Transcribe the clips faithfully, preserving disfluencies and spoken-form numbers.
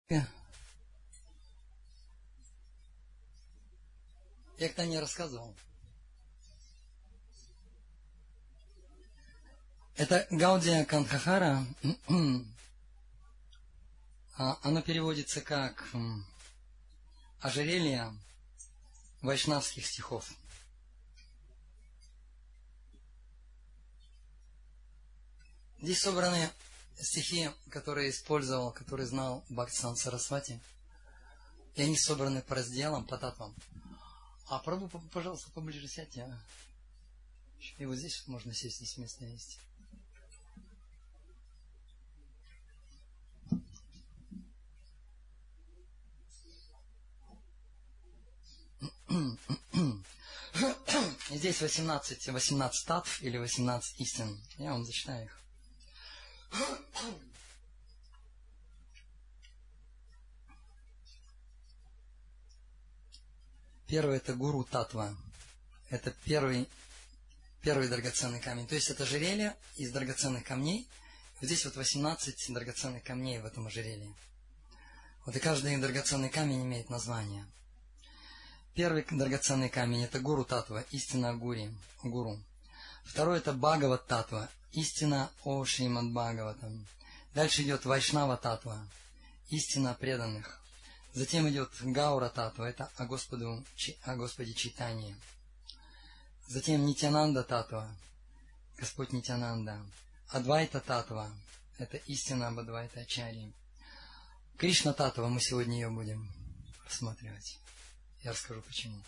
Я как-то не рассказывал. Это Гаудия Кандхахара. Оно переводится как ожерелье вайшнавских стихов. Здесь собраны стихи, которые использовал, которые знал Бхактисиданта Сарасвати. И они собраны по разделам, по татвам. А Прабху, пожалуйста, поближе сядьте. А? И вот здесь можно сесть, здесь место есть. И здесь восемнадцать, восемнадцать татв или восемнадцать истин. Я вам зачитаю их. Первый — это гуру татва. Это первый, первый драгоценный камень. То есть это ожерелье из драгоценных камней. Вот здесь вот восемнадцать драгоценных камней в этом ожерелье. Вот и каждый драгоценный камень имеет название. Первый драгоценный камень — это гуру татва, истина о гури, гуру. Второй — это Бхагават татва, истина о Шримад Бхагаватам. Дальше идет Вайшнава татва, истина о преданных. Затем идет Гаура татва, это о, Господу, о Господе Чайтанье. Затем Нитянанда татва, Господь Нитянанда. Адвайта татва, это истина об Адвайта Ачарье. Кришна татва, мы сегодня ее будем рассматривать. Я расскажу почему.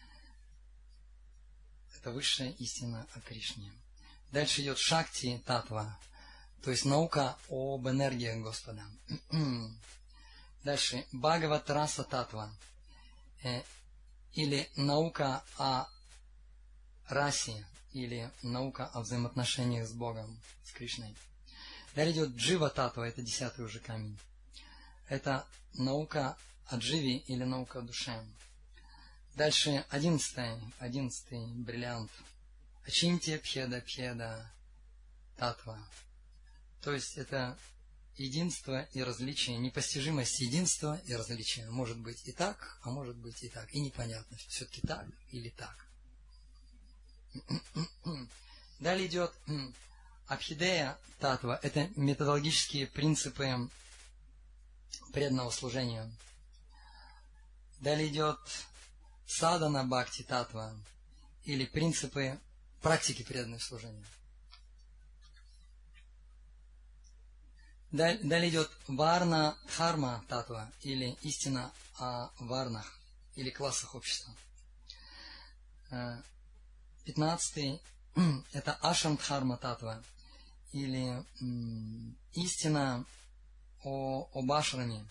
Это высшая истина о Кришне. Дальше идет Шакти татва, то есть наука об энергии Господа. Дальше Бхагават Раса татва, э, или наука о расе, или наука о взаимоотношениях с Богом, с Кришной. Далее идет Джива татва, это десятый уже камень. Это наука о дживе или наука о душе. Дальше одиннадцатый, одиннадцатый бриллиант. Ачинтия Пхеда Пхеда татва. То есть это единство и различие, непостижимость единства и различия. Может быть и так, а может быть и так. И непонятно, все-таки так или так. Далее идет Абхидея татва. Это методологические принципы преданного служения. Далее идет Садана Бхакти татва, или принципы практики преданного служения. Далее идет Варна Дхарма татва, или истина о варнах, или классах общества. Пятнадцатый – это Ашам Дхарма татва, или истина о, об ашраме,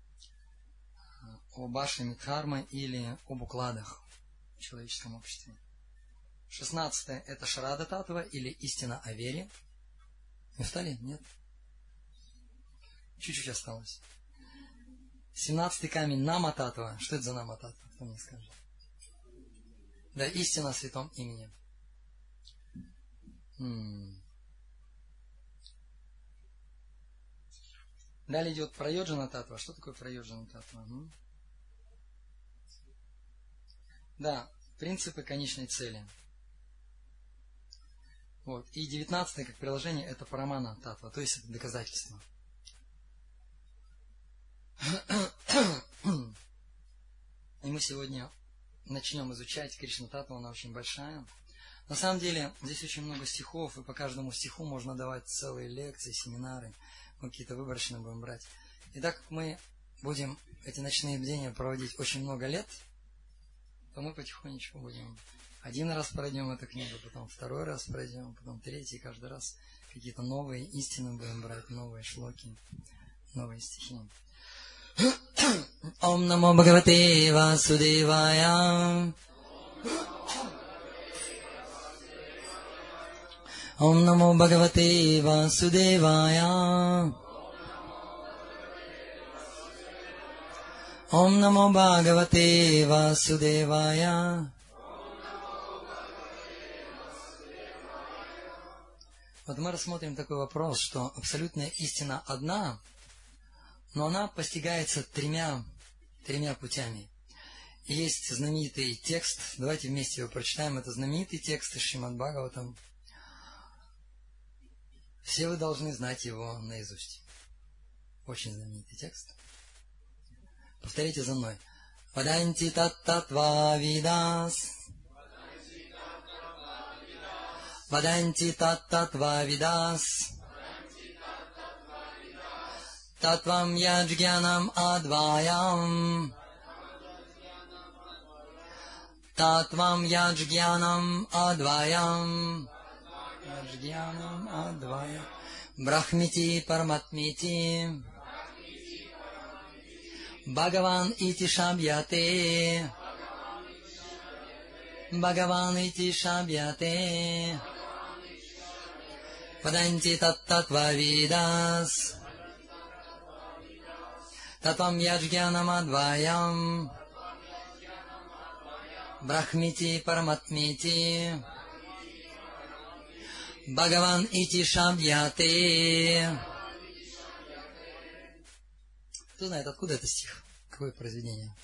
об ашраме дхарма или об укладах в человеческом обществе. Шестнадцатое – это Шарада татва, или истина о вере. Не устали? Нет? Чуть-чуть осталось. Семнадцатый камень Нама татва. Что это за Нама татва? Кто мне скажет? Да, истина о святом имени. М-м. Далее идет Прайоджана татва. Что такое Прайоджана татва? М? Да, принципы конечной цели. Вот. И девятнадцатое, как приложение, это Парамана татва, то есть это доказательство. И мы сегодня начнем изучать Кришна татву, она очень большая. На самом деле, здесь очень много стихов, и по каждому стиху можно давать целые лекции, семинары. Мы какие-то выборочно будем брать. И так как мы будем эти ночные бдения проводить очень много лет, то мы потихонечку будем один раз пройдем эту книгу, потом второй раз пройдем, потом третий, каждый раз какие-то новые истины будем брать, новые шлоки, новые стихи. Ом намо Бхагавате Васудевая. Ом намо Бхагавате Васудевая. Ом намо Бхагавате Васудевая. Вот мы рассмотрим такой вопрос, что абсолютная истина одна, но она постигается тремя, тремя путями. И есть знаменитый текст, давайте вместе его прочитаем, это знаменитый текст из Шримад Бхагаватам. Все вы должны знать его наизусть. Очень знаменитый текст. Повторите за мной. Ваданти таттатва видас. Ваданти таттатва видас. Татвам яджгянам адваям. Татвам яджгянам адваям. Яджгянам адваям. Брахмити параматмити. Бхагаван ити шабьяте. Бхагаван ити шабьяте. Ваданти таттатва видас. Татвам яджгянам адваям. Брахмити параматмити. Бхагаван ити шабьяте. Кто знает, откуда это стих? Какое произведение?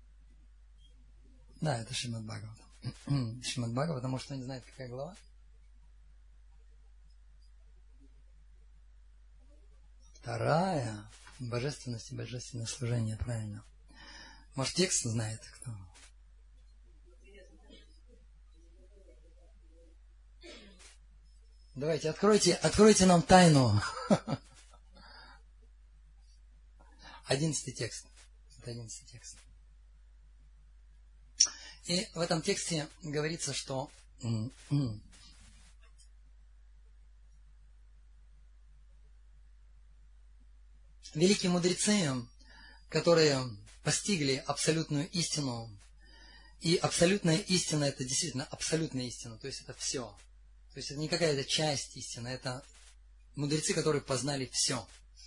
Да, это Шримад Бхагаватам. Шримад Бхагаватам, может, кто не знает, какая глава? Вторая. Божественность и божественное служение, правильно. Может, текст знает кто? Давайте, откройте, откройте нам тайну. Одиннадцатый текст. Это одиннадцатый текст. И в этом тексте говорится, что великие мудрецы, которые постигли абсолютную истину, и абсолютная истина — это действительно абсолютная истина, то есть это все. То есть это не какая-то часть истины, это мудрецы, которые познали все.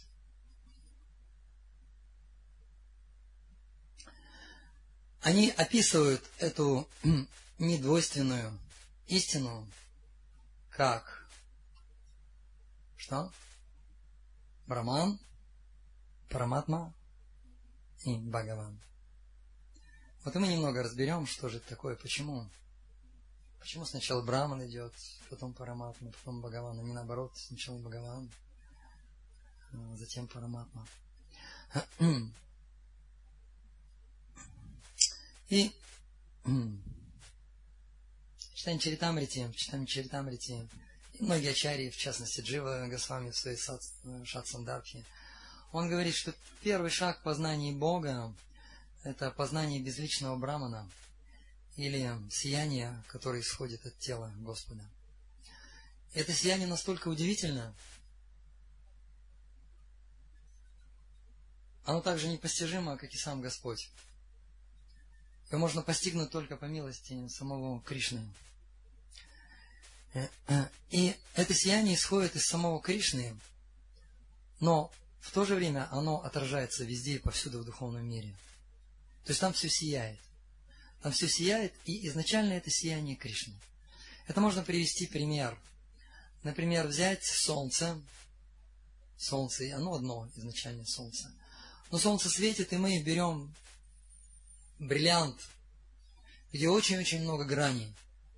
Они описывают эту недвойственную истину как что? Браман, Параматма и Бхагаван. Вот и мы немного разберем, что же это такое, почему. Почему сначала Браман идет, потом Параматма, потом Бхагаван, а не наоборот, сначала Бхагаван, затем Параматма. И читаем Чаритамрити, читаем Чаритамрити, и многие ачарьи, в частности Джива Госвами в своей Шат-Сандарбхе, он говорит, что первый шаг в познании Бога — это познание безличного Брамана, или сияние, которое исходит от тела Господа. Это сияние настолько удивительно, оно также непостижимо, как и сам Господь. Его можно постигнуть только по милости самого Кришны. И это сияние исходит из самого Кришны, но в то же время оно отражается везде и повсюду в духовном мире. То есть там все сияет. Там все сияет, и изначально это сияние Кришны. Это можно привести пример. Например, взять солнце. Солнце, оно одно изначально солнце. Но солнце светит, и мы берем бриллиант, где очень-очень много граней.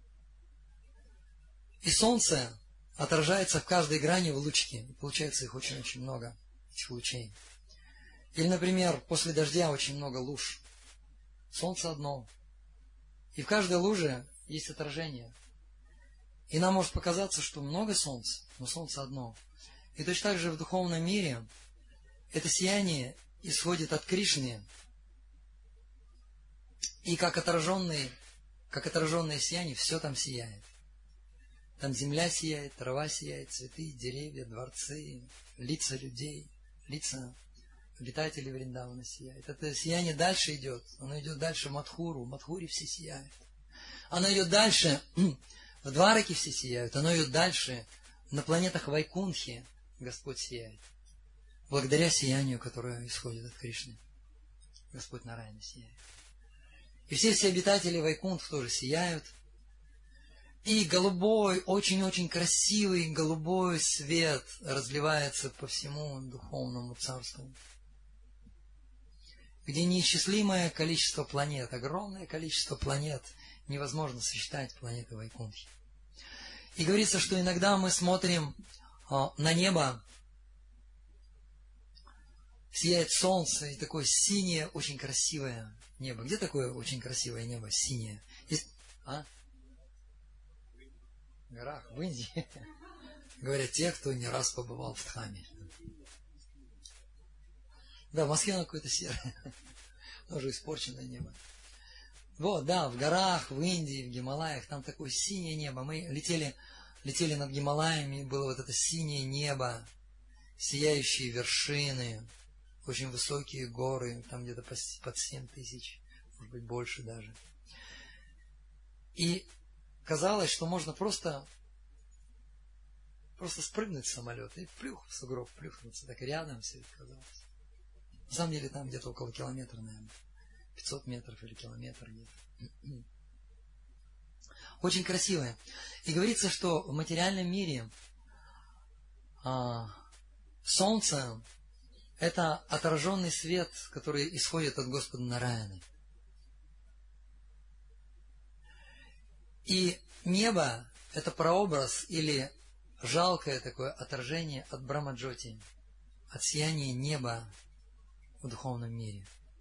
И солнце отражается в каждой грани в лучике. И получается их очень-очень много, этих лучей. Или, например, после дождя очень много луж. Солнце одно. И в каждой луже есть отражение. И нам может показаться, что много солнца, но солнце одно. И точно так же в духовном мире это сияние исходит от Кришны. И как отраженный, как отраженное сияние, все там сияет. Там земля сияет, трава сияет, цветы, деревья, дворцы, лица людей, лица обитателей Вриндавана сияют. Это сияние дальше идет. Оно идет дальше в Мадхуру. В Мадхуре все сияют. Оно идет дальше, в Двараке все сияют. Оно идет дальше, на планетах Вайкунхи Господь сияет. Благодаря сиянию, которое исходит от Кришны. Господь Нараяна сияет. И все все обитатели Вайкунх тоже сияют. И голубой, очень-очень красивый голубой свет разливается по всему духовному царству. где неисчислимое количество планет, огромное количество планет, невозможно сосчитать планеты Вайкунтхи. И говорится, что иногда мы смотрим а, на небо, сияет солнце, и такое синее, очень красивое небо. Где такое очень красивое небо, синее? Есть... А? В горах, в Индии. Говорят те, кто не раз побывал в Дхаме. Да, в Москве оно какое-то серое. Тоже испорченное небо. Вот, да, в горах, в Индии, в Гималаях, там такое синее небо. Мы летели, летели над Гималаями, было вот это синее небо, сияющие вершины, очень высокие горы, там где-то под семь тысяч, может быть, больше даже. И казалось, что можно просто, просто спрыгнуть с самолета и плюх в сугроб, плюхнуться. Так рядом все это казалось. На самом деле там где-то около километра, наверное. пятьсот метров или километр где-то. Очень красивое. И говорится, что в материальном мире а, солнце – это отраженный свет, который исходит от Господа Нараяны. И небо – это прообраз или жалкое такое отражение от Брахмаджоти, от сияния неба в духовном мире.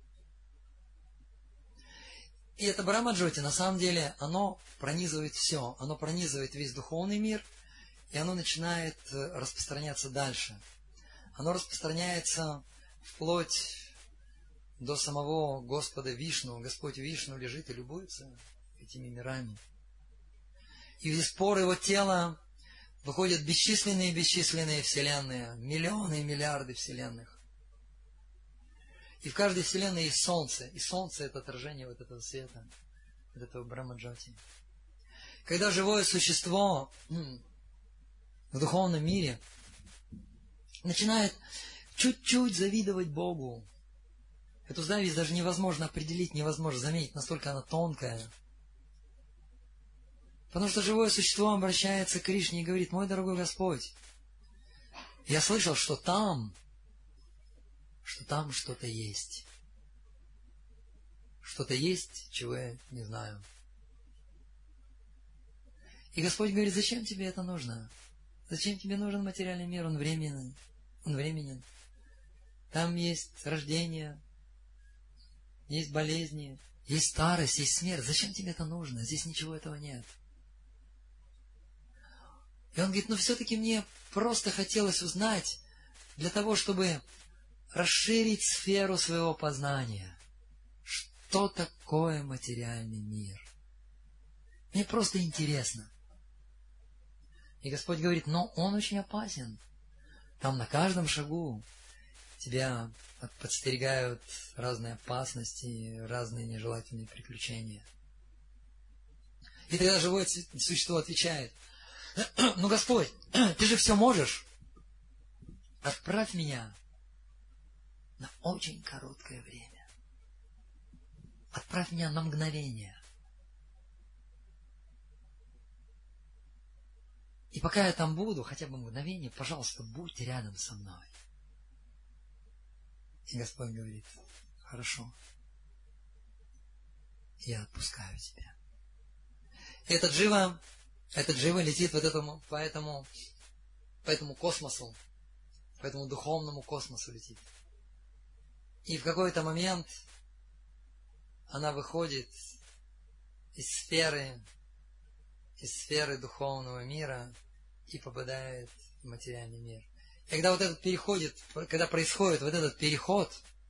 И это Брахмаджоти, на самом деле, оно пронизывает все, оно пронизывает весь духовный мир, и оно начинает распространяться дальше. Оно распространяется вплоть до самого Господа Вишну. Господь Вишну лежит и любуется этими мирами. И из пор его тела выходят бесчисленные-бесчисленные вселенные, миллионы и миллиарды вселенных. И в каждой вселенной есть солнце. И солнце – это отражение вот этого света, вот этого Брахмаджоти. Когда живое существо в духовном мире начинает чуть-чуть завидовать Богу, эту зависть даже невозможно определить, невозможно заметить, настолько она тонкая. Потому что живое существо обращается к Кришне и говорит: мой дорогой Господь, я слышал, что там, что там что-то есть. Что-то есть, чего я не знаю. И Господь говорит: зачем тебе это нужно? Зачем тебе нужен материальный мир? Он временный. Он временен. Там есть рождение, есть болезни, есть старость, есть смерть. Зачем тебе это нужно? Здесь ничего этого нет. И он говорит: ну все-таки мне просто хотелось узнать, для того, чтобы расширить сферу своего познания, что такое материальный мир. Мне просто интересно. И Господь говорит: но он очень опасен. Там на каждом шагу тебя подстерегают разные опасности, разные нежелательные приключения. И тогда живое существо отвечает: ну, Господь, ты же все можешь. Отправь меня на очень короткое время. Отправь меня на мгновение. И пока я там буду, хотя бы мгновение, пожалуйста, будь рядом со мной. И Господь говорит: хорошо, я отпускаю тебя. И этот джива, этот джива летит вот этому, по этому, по этому космосу, по этому духовному космосу летит. И в какой-то момент она выходит из сферы, из сферы духовного мира и попадает в материальный мир. И когда вот этот переходит, когда происходит вот этот переход,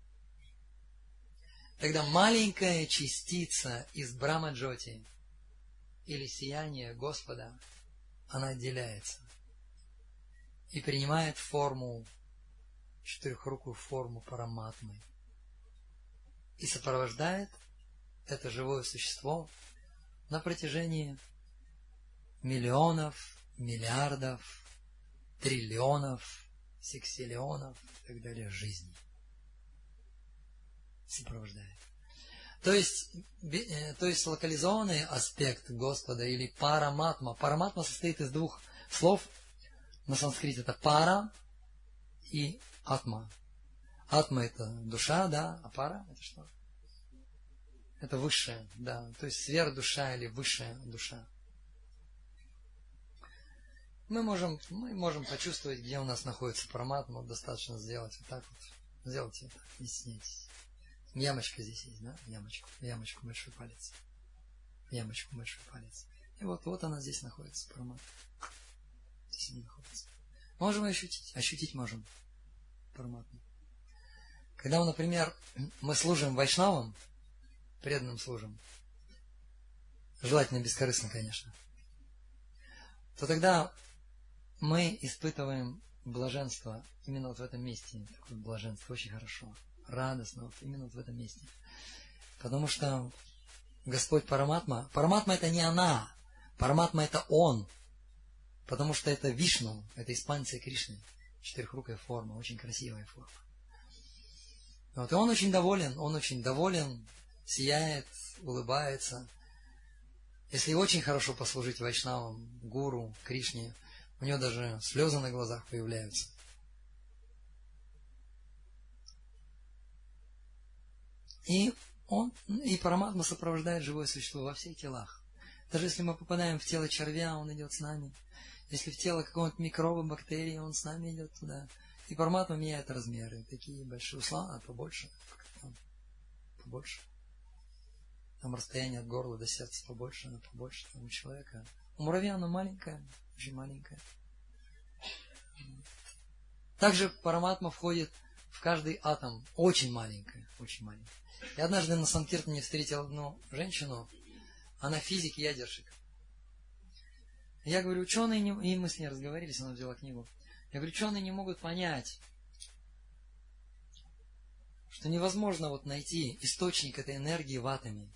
тогда маленькая частица из Брахмаджоти или сияния Господа, она отделяется и принимает форму, четырехрукую форму Параматмы. И сопровождает это живое существо на протяжении миллионов, миллиардов, триллионов, сексиллионов и так далее жизней. Сопровождает. То есть, то есть локализованный аспект Господа или параматма. Параматма состоит из двух слов на санскрите. Это пара и атма. Атма это душа, да, а пара это что? Это высшая, да, то есть сверхдуша или высшая душа. Мы можем, мы можем почувствовать, где у нас находится параматма, достаточно сделать вот так вот. Сделайте это, не стесняйтесь. Ямочка здесь есть, да? Ямочку, ямочку, большой палец. Ямочку, большой палец. И вот, вот она здесь находится, параматма. Здесь она находится. Можем ощутить, ощутить можем параматму. Когда, например, мы служим вайшнавам, преданным служим, желательно бескорыстно, конечно, то тогда мы испытываем блаженство именно вот в этом месте. Такое блаженство очень хорошо, радостно, вот именно вот в этом месте. Потому что Господь Параматма, Параматма это не она, Параматма это Он. Потому что это Вишну, это экспансия Кришны. Четырехрукая форма, очень красивая форма. Вот, и он очень доволен, он очень доволен, сияет, улыбается. Если очень хорошо послужить вайшнавам, гуру, Кришне, у него даже слезы на глазах появляются. И он, и Параматма сопровождает живое существо во всех телах. Даже если мы попадаем в тело червя, он идет с нами. Если в тело какого-нибудь микроба, бактерии, он с нами идет туда. И Параматма меняет размеры. Такие большие усла, а побольше. Там, побольше. Там расстояние от горла до сердца побольше, оно побольше. Там у человека. У муравья оно маленькое, очень маленькое. Также Параматма входит в каждый атом. Очень маленькое, очень маленькое. Я однажды на Санкиртане встретил одну женщину. Она физик, ядерщик. Я говорю, ученые, не... и мы с ней разговорились, она взяла книгу. Я говорю, ученые не могут понять, что невозможно вот найти источник этой энергии в атоме.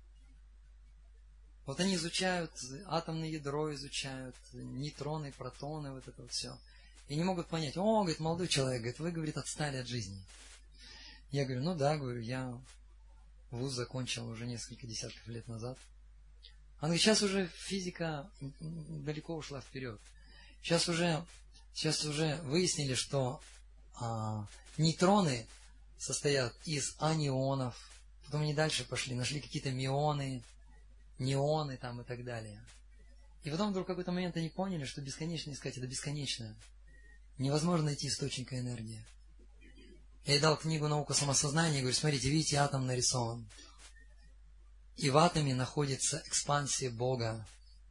Вот они изучают атомное ядро, изучают нейтроны, протоны, вот это вот все. И не могут понять, о, говорит, молодой человек, говорит, вы, говорит, отстали от жизни. Я говорю, ну да, говорю, я вуз закончил уже несколько десятков лет назад. Она говорит, сейчас уже физика далеко ушла вперед. Сейчас уже, сейчас уже выяснили, что а, нейтроны состоят из анионов. Потом они дальше пошли, нашли какие-то мионы, неоны там и так далее. И потом вдруг в какой-то момент они поняли, что бесконечно искать это бесконечно. Невозможно найти источника энергии. Я ей дал книгу «Наука самосознания», говорю, смотрите, видите, атом нарисован. И в атоме находится экспансия Бога.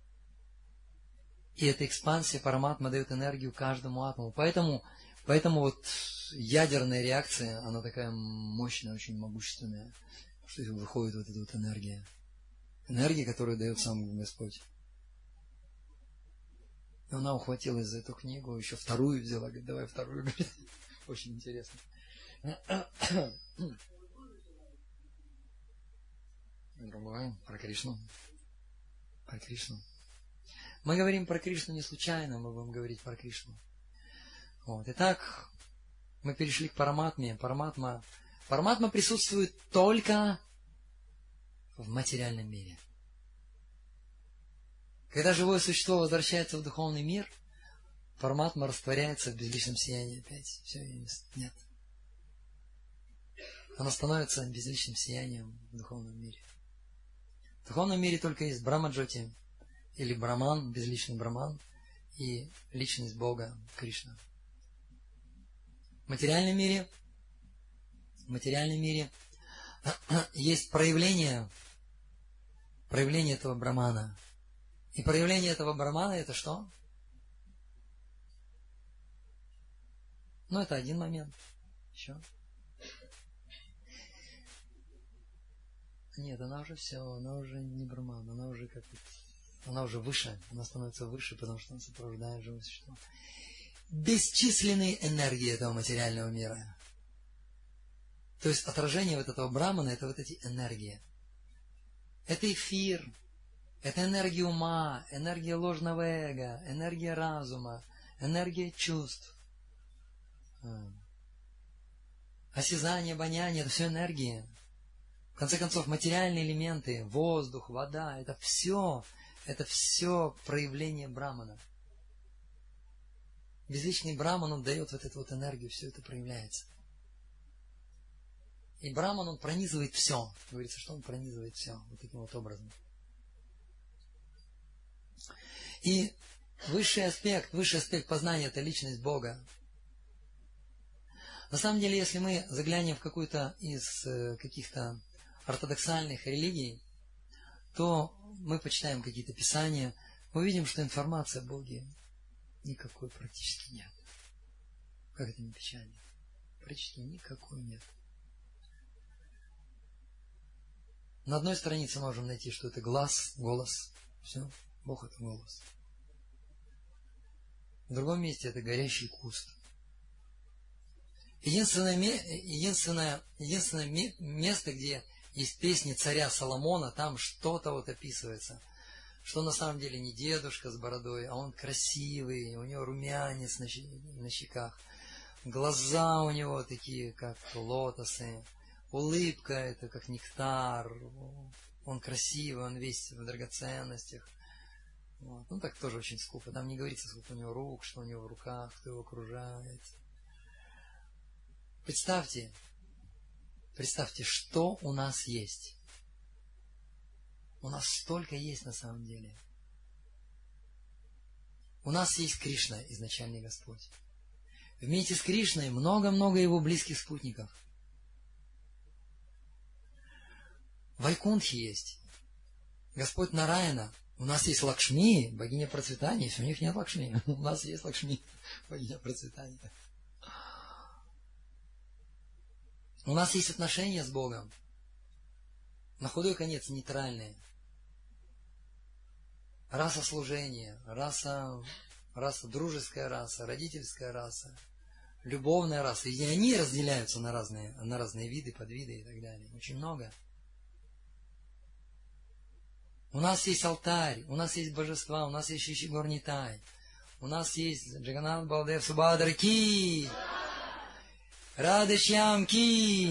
И эта экспансия Параматма дает энергию каждому атому. Поэтому, поэтому вот ядерная реакция, она такая мощная, очень могущественная, что выходит вот эта вот энергия. Энергия, которую дает сам Господь. И она ухватилась за эту книгу, еще вторую взяла, говорит, давай вторую, говорит. Очень интересно. Другое, про Кришну. Про Кришну. Мы говорим про Кришну не случайно, мы будем говорить про Кришну. Вот. Итак, мы перешли к Параматме. Параматма. Параматма присутствует только в материальном мире. Когда живое существо возвращается в духовный мир, Параматма растворяется в безличном сиянии опять. Все, нет. Она становится безличным сиянием в духовном мире. В духовном мире только есть Брамаджоти, или Браман, безличный Браман, и личность Бога, Кришна. В материальном мире, в материальном мире есть проявление, проявление этого Брамана. И проявление этого Брамана это что? Ну, это один момент. Еще. Нет, она уже все, она уже не Браман, она уже как она уже выше, она становится выше, потому что она сопровождает живое существо. Бесчисленные энергии этого материального мира. То есть отражение вот этого Брамана, это вот эти энергии. Это эфир, это энергия ума, энергия ложного эго, энергия разума, энергия чувств. Осязание, обоняние, это все энергии. В конце концов, материальные элементы, воздух, вода, это все, это все проявление Брамана. Безличный Браман, он дает вот эту вот энергию, все это проявляется. И Браман, он пронизывает все. Говорится, что он пронизывает все. Вот таким вот образом. И высший аспект, высший аспект познания – это личность Бога. На самом деле, если мы заглянем в какую-то из каких-то ортодоксальных религий, то мы почитаем какие-то писания, мы увидим, что информации о Боге никакой практически нет. Как это не печально? Практически никакой нет. На одной странице можем найти, что это глаз, голос. Все, Бог это голос. В другом месте это горящий куст. Единственное, единственное, единственное место, где есть песни царя Соломона, там что-то вот описывается, что на самом деле не дедушка с бородой, а он красивый, у него румянец на щеках, глаза у него такие, как лотосы, улыбка это как нектар, он красивый, он весь в драгоценностях. Вот. Ну так тоже очень скупо, там не говорится, сколько у него рук, что у него в руках, кто его окружает. Представьте, представьте, что у нас есть. У нас столько есть на самом деле. У нас есть Кришна, изначальный Господь. Вместе с Кришной много-много его близких спутников. Вайкунтхи есть. Господь Нараяна. У нас есть Лакшми, богиня процветания. Если у них нет Лакшми, у нас есть Лакшми, богиня процветания. У нас есть отношения с Богом. На худой конец нейтральные. Раса служения, раса, раса дружеская раса, родительская раса, любовная раса. И они разделяются на разные, на разные виды, подвиды и так далее. Очень много. У нас есть алтарь, у нас есть божества, у нас есть Шишигор Нитай, у нас есть Джаганнат Балдев Субхадра Ки, Радышьям Ки,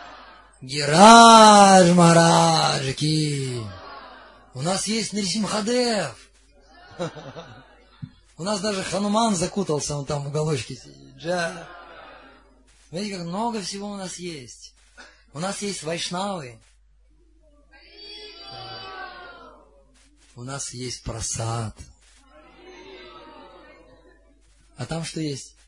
Гирадж Махарадж Ки. У нас есть Нарисимхадев. У нас даже Хануман закутался, он там в уголочке сидит. Джа. Смотрите, как много всего у нас есть. У нас есть Вайшнавы. У нас есть прасад. А там что есть?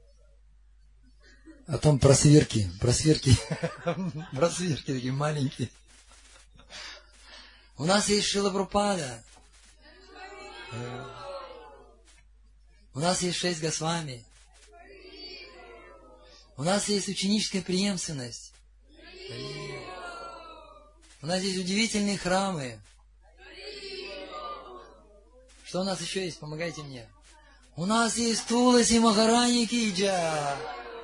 А там просверки. Просверки. Просверки такие маленькие. У нас есть Шрила Прабхупада. У нас есть шесть Госвами. У нас есть ученическая преемственность. У нас есть удивительные храмы. Что у нас еще есть? Помогайте мне. У нас есть Туласи Махарани Киджа.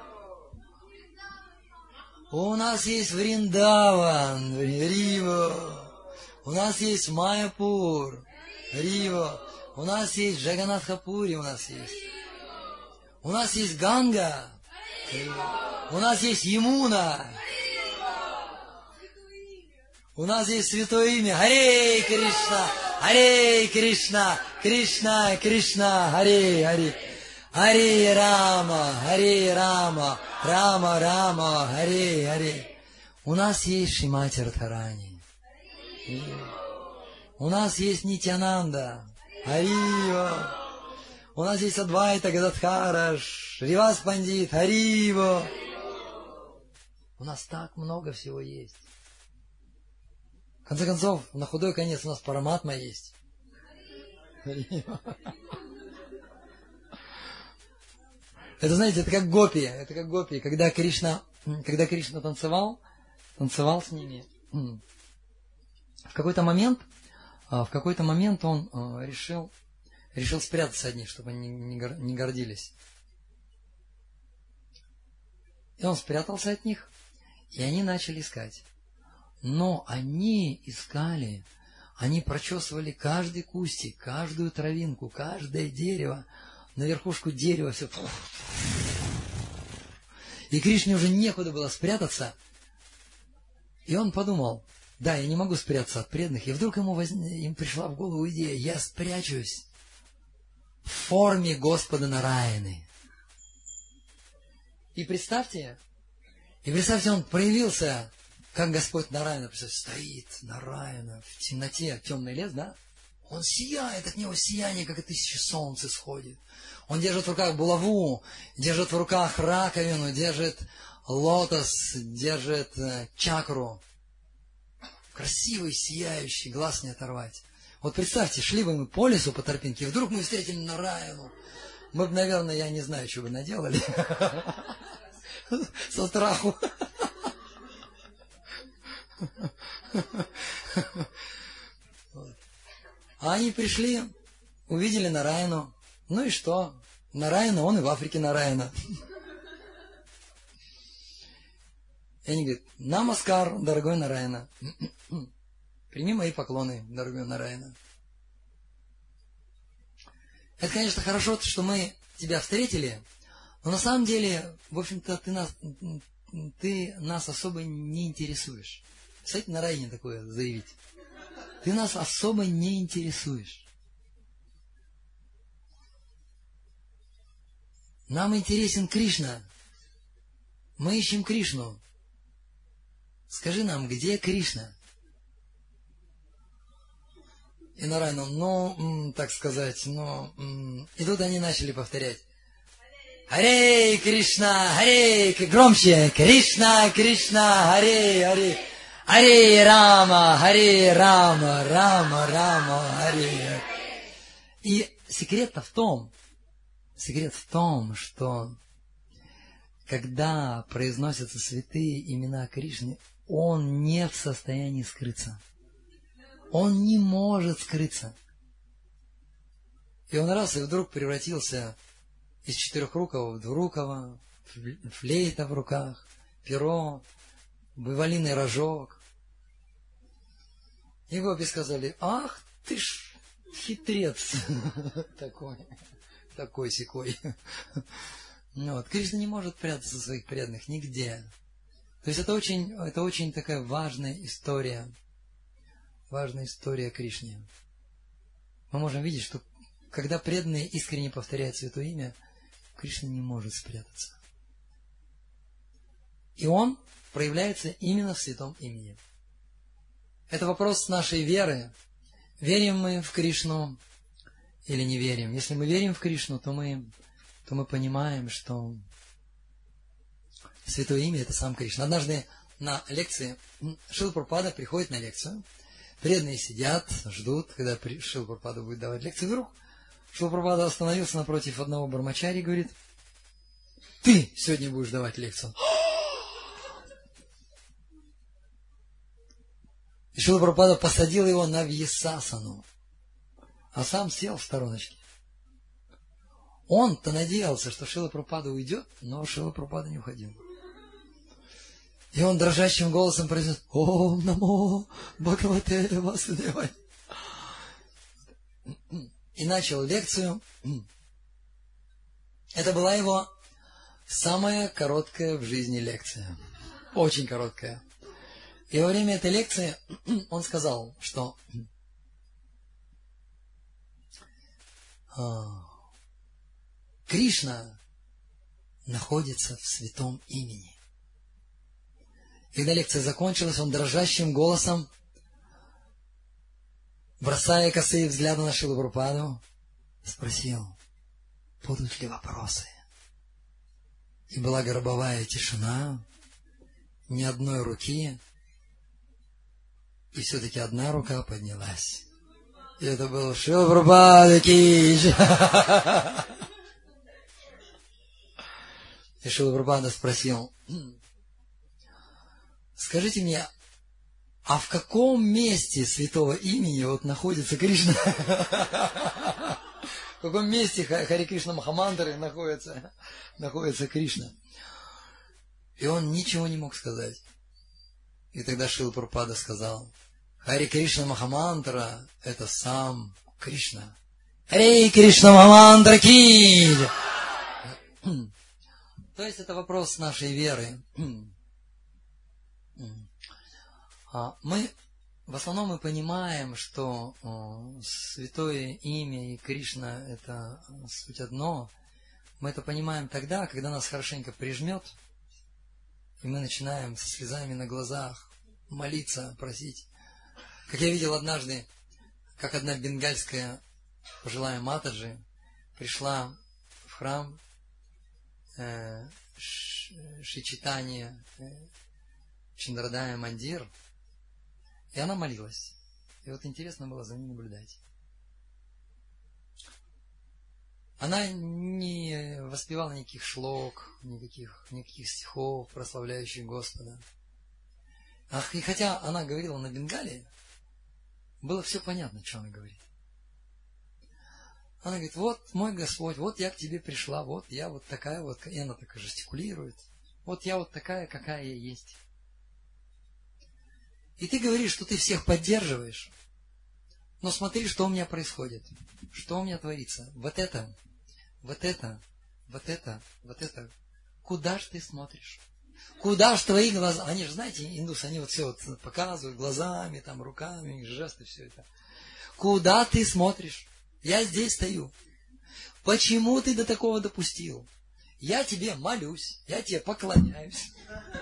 У нас есть Вриндаван, Рива. У нас есть Майяпур, Рива. У нас есть Джаганнатхапури, у нас есть. У нас есть Ганга. У нас есть Ямуна. У нас есть святое имя. Харе Кришна, Харе Кришна, Кришна, Кришна, Харе, Харе. Харе Рама, Харе Рама, Рама, Рама, Харе, Харе. У нас есть Шримати Радхарани. У нас есть Нитянанда. Харива. У нас есть Адвайта Гададхара, Шривас Пандит, Харива. У нас так много всего есть. В конце концов, на худой конец у нас Параматма есть. Харива. Это, знаете, это как гопи, это как гопи. Когда Кришна, когда Кришна танцевал, танцевал с ними, в какой-то момент, в какой-то момент он решил, решил спрятаться от них, чтобы они не гордились. И он спрятался от них, и они начали искать. Но они искали, они прочесывали каждый кустик, каждую травинку, каждое дерево, на верхушку дерева все. И Кришне уже некуда было спрятаться. И он подумал, да, я не могу спрятаться от преданных. И вдруг ему воз... им пришла в голову идея, я спрячусь в форме Господа Нараяны. И представьте, И представьте, он проявился, как Господь Нараяна, представьте, стоит Нараяна в темноте, темный лес, да? Он сияет, от него сияние, как от тысячи солнц исходит. Он держит в руках булаву, держит в руках раковину, держит лотос, держит э, чакру. Красивый, сияющий, глаз не оторвать. Вот представьте, шли бы мы по лесу, по тропинке, и вдруг мы встретили Нараяну. Мы бы, наверное, я не знаю, что бы наделали. Со страху. А они пришли, увидели Нараяну. Ну и что? Нараяна, он и в Африке Нараяна. И они говорят: намаскар, дорогой Нараяна. Прими мои поклоны, дорогой Нараяна. Это, конечно, хорошо, что мы тебя встретили, но на самом деле, в общем-то, ты нас, ты нас особо не интересуешь. Кстати, Нараяне такое заявить. Ты нас особо не интересуешь. Нам интересен Кришна. Мы ищем Кришну. Скажи нам, где Кришна? И Нараяна, ну, так сказать, ну... И тут они начали повторять. Харе Кришна, Харе... Громче! Кришна, Кришна, Харе, Харе... Харе Рама, Харе Рама, Рама, Рама, Харе. И секрет-то в том, секрет в том, что когда произносятся святые имена Кришны, он не в состоянии скрыться. Он не может скрыться. И он раз и вдруг превратился из четырехрукого в двурукого, флейта в руках, перо, буйволиный рожок. И гопи сказали: ах ты ж хитрец такой, такой-сякой. Вот. Кришна не может прятаться от своих преданных нигде. То есть это очень, это очень такая важная история. Важная история Кришны. Мы можем видеть, что когда преданные искренне повторяют святое имя, Кришна не может спрятаться. И он проявляется именно в святом имени. Это вопрос нашей веры. Верим мы в Кришну или не верим? Если мы верим в Кришну, то мы, то мы понимаем, что святое имя — это сам Кришна. Однажды на лекции Шрила Прабхупада приходит на лекцию. Преданные сидят, ждут, когда Шрила Прабхупада будет давать лекцию. Вдруг Шрила Прабхупада остановился напротив одного брамачари и говорит: ты сегодня будешь давать лекцию. И Шрила Прабхупада посадил его на вьясасану, а сам сел в стороночке. Он-то надеялся, что Шрила Прабхупада уйдет, но Шрила Прабхупада не уходил. И он дрожащим голосом произнес: Ом намо Бхагавате Васудевай. И начал лекцию. Это была его самая короткая в жизни лекция. Очень короткая. И во время этой лекции он сказал, что Кришна находится в святом имени. Когда лекция закончилась, он дрожащим голосом, бросая косые взгляды на Шрилу Прабхупаду, спросил: будут ли вопросы? И была гробовая тишина, ни одной руки, и все-таки одна рука поднялась. И это был Шрила Прабхупада Киш. И Шрила Прабхупада спросил: скажите мне, а в каком месте святого имени вот находится Кришна? В каком месте Харе Кришна Махамантры находится, находится Кришна? И он ничего не мог сказать. И тогда Шрила Прабхупада сказал: Харе Кришна Махамантра — это сам Кришна. Харе Кришна Махамантра ки! То есть это вопрос нашей веры. Мы в основном мы понимаем, что святое имя и Кришна — это суть одно. Мы это понимаем тогда, когда нас хорошенько прижмет И мы начинаем со слезами на глазах молиться, просить. Как я видел однажды, как одна бенгальская пожилая матаджи пришла в храм э, Шичитания э, Чандрадая Мандир, и она молилась. И вот интересно было за ней наблюдать. Она не воспевала никаких шлок, никаких, никаких стихов, прославляющих Господа. Ах, и хотя она говорила на бенгале, было все понятно, что она говорит. Она говорит: вот мой Господь, вот я к тебе пришла, вот я вот такая вот, и она так жестикулирует. Вот я вот такая, какая я есть. И ты говоришь, что ты всех поддерживаешь, но смотри, что у меня происходит, что у меня творится. Вот это, вот это, вот это, вот это. Куда ж ты смотришь? Куда ж твои глаза? Они же, знаете, индусы, они вот все вот показывают глазами, там, руками, жесты, все это. Куда ты смотришь? Я здесь стою. Почему ты до такого допустил? Я тебе молюсь, я тебе поклоняюсь.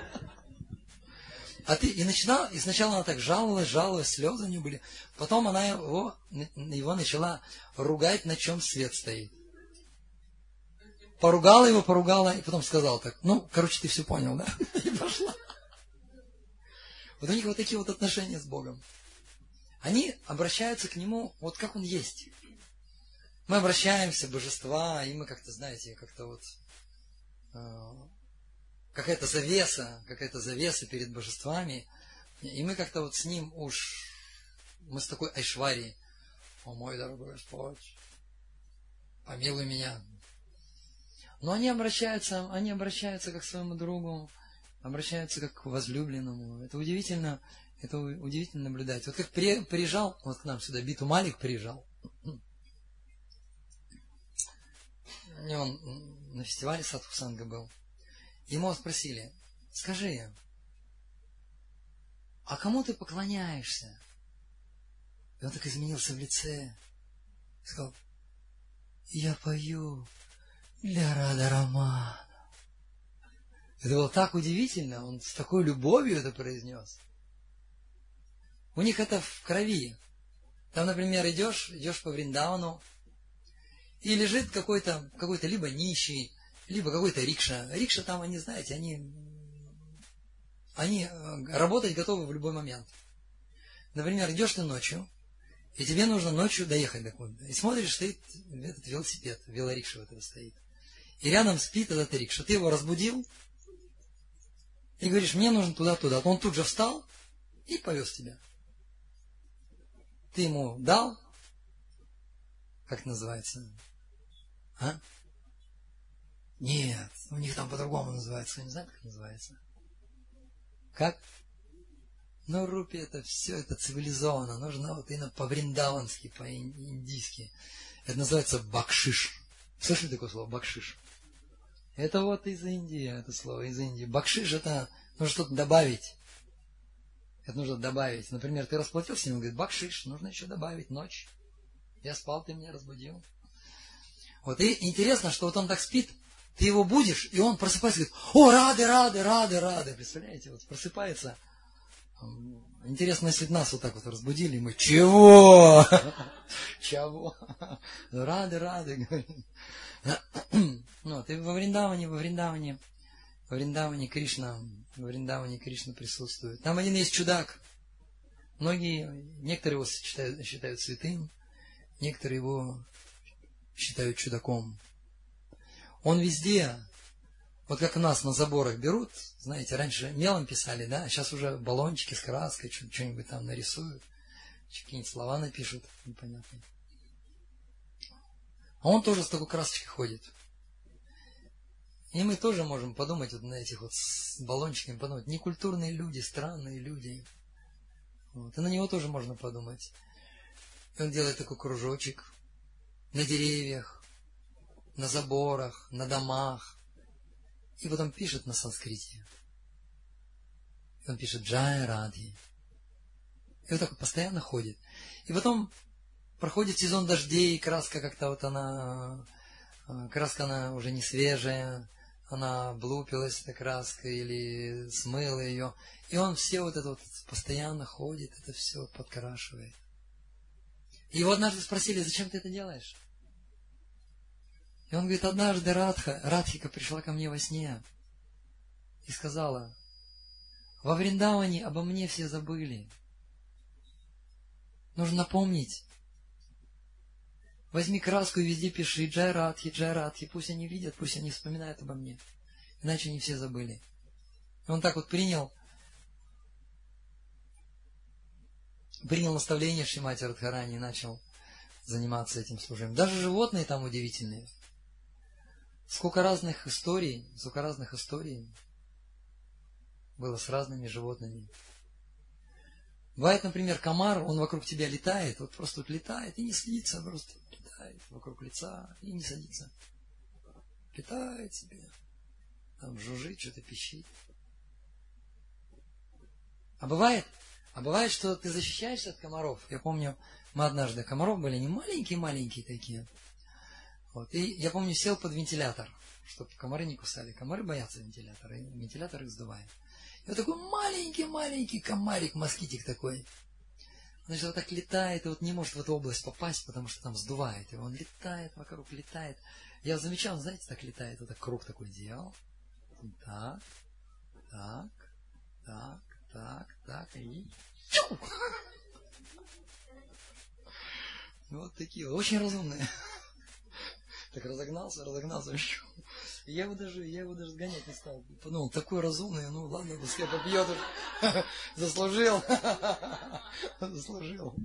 А ты и начинала, и сначала она так жаловалась, жаловалась, слезы у нее были. Потом она его, его начала ругать, на чем свет стоит. Поругала его, поругала, и потом сказала так: ну, короче, ты все понял, да? И пошла. Вот у них вот такие вот отношения с Богом. Они обращаются к Нему вот как Он есть. Мы обращаемся в божества, и мы как-то, знаете, как-то вот э, какая-то завеса, какая-то завеса перед божествами, и мы как-то вот с Ним уж, мы с такой айшварией: о мой дорогой Господь, помилуй меня. Но они обращаются, они обращаются как к своему другу, обращаются как к возлюбленному. Это удивительно, это удивительно наблюдать. Вот как при, приезжал, вот к нам сюда Биту Малик приезжал, и он на фестивале Садхусанга был. Ему спросили: скажи, а кому ты поклоняешься? И он так изменился в лице. Сказал: я пою для Рада-Рамана. Это было так удивительно, он с такой любовью это произнес. У них это в крови. Там, например, идешь, идешь по Вриндавану, и лежит какой-то, какой-то либо нищий, либо какой-то рикша. Рикша там, они, знаете, они, они работать готовы в любой момент. Например, идешь ты ночью, и тебе нужно ночью доехать до куда-то. И смотришь, стоит этот велосипед, велорикша вот это стоит. И рядом спит этот рикша. Ты его разбудил и говоришь: мне нужно туда-туда. Он тут же встал и повез тебя. Ты ему дал, как называется? А? Нет, у них там по-другому называется. Вы не знаете, как называется? Как? Ну, рупи, это все, это цивилизованно. Нужно вот именно по-вриндавански, по-индийски. Это называется бакшиш. Слышали такое слово? Бакшиш. Это вот из Индии, это слово из Индии. Бакшиш — это нужно что-то добавить. Это нужно добавить. Например, ты расплатился, и он говорит: бакшиш, нужно еще добавить ночь. Я спал, ты меня разбудил. Вот, и интересно, что вот он так спит, ты его будешь, и он просыпается и говорит: о, рады, рады, рады, рады. Представляете, вот просыпается. Интересно, если бы нас вот так вот разбудили, и мы: чего? Чего? Рады, рады, говорим. Ну, ты во Вриндаване, во Вриндаване, во Вриндаване Кришна, во Вриндаване Кришна присутствует. Там один есть чудак. Многие, некоторые его считают, считают святым, некоторые его считают чудаком. Он везде, вот как у нас на заборах берут, знаете, раньше мелом писали, да, а сейчас уже баллончики с краской, что-нибудь там нарисуют, какие-нибудь слова напишут непонятные. А он тоже с такой красочкой ходит. И мы тоже можем подумать вот на этих вот с баллончиками, подумать: некультурные люди, странные люди. Вот. И на него тоже можно подумать. И он делает такой кружочек на деревьях, на заборах, на домах. И потом пишет на санскрите. И он пишет: Джай Радхи. И вот так вот постоянно ходит. И потом проходит сезон дождей, краска как-то вот она, краска она уже не свежая, она облупилась, эта краска, или смыла ее. И он все вот это вот постоянно ходит, это все подкрашивает. И его однажды спросили, зачем ты это делаешь? И он говорит, однажды Радха, Радхика пришла ко мне во сне и сказала, во Вриндаване обо мне все забыли. Нужно напомнить. Возьми краску и везде пиши Джай Радхи, Джай Радхи. Пусть они видят, пусть они вспоминают обо мне. Иначе они все забыли. И он так вот принял, принял наставление Шримати Радхарани и начал заниматься этим служением. Даже животные там удивительные. Сколько разных историй, сколько разных историй было с разными животными. Бывает, например, комар, он вокруг тебя летает, вот просто вот летает и не садится, просто летает вокруг лица и не садится. Летает себе, там жужжит, что-то пищит. А бывает, а бывает, что ты защищаешься от комаров. Я помню, мы однажды, комаров были не маленькие-маленькие такие. Вот, и я помню, сел под вентилятор, чтобы комары не кусали. Комары боятся вентилятора, и вентилятор их сдувает. И вот такой маленький-маленький комарик, москитик такой. Значит, вот так летает, и вот не может в эту область попасть, потому что там сдувает его. Он летает вокруг, летает. Я замечал, он, знаете, так летает, вот так круг такой делал. Так, так, так, так, так, и... Вот такие, очень разумные. Так разогнался, разогнался. И я его даже, я его даже сгонять не стал. Подумал, такой разумный, ну ладно, пускай побьет уже. Заслужил. Заслужил.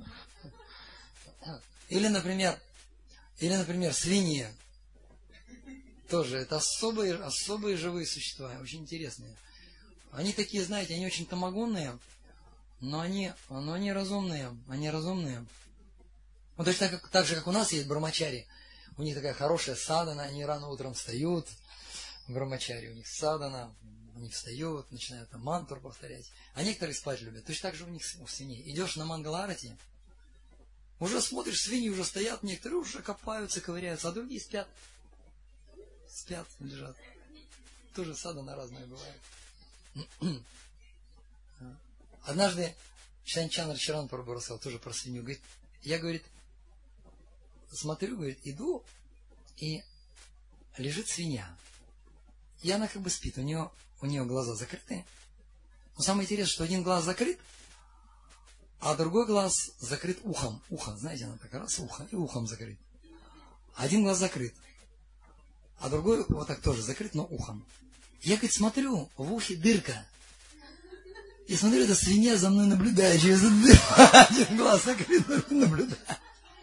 Или, например, или, например, свиньи. Тоже, это особые, особые живые существа, очень интересные. Они такие, знаете, они очень томогонные, но они, но они разумные, они разумные. Ну, точно так, так же, как у нас есть брамачари. У них такая хорошая садана, они рано утром встают, брамачари, у них садана, они встают, начинают там мантру повторять. А некоторые спать любят. Точно так же у них у свиней. Идешь на Мангаларати, уже смотришь, свиньи уже стоят, некоторые уже копаются, ковыряются, а другие спят. Спят, лежат. Тоже садана разная бывает. Однажды Шанчандра Чаран Прабху рассказал тоже про свинью. Говорит, я, говорит, смотрю, говорит, иду, и лежит свинья. И она как бы спит, у нее, у нее глаза закрыты. Но самое интересное, что один глаз закрыт, а другой глаз закрыт ухом. Ухо, знаете, она так раз, ухо, и ухом закрыт. Один глаз закрыт, а другой вот так тоже закрыт, но ухом. Я, говорит, смотрю, в ухе дырка. И смотрю, эта свинья за мной наблюдает через эту дырку. Один глаз закрыт, другой наблюдает.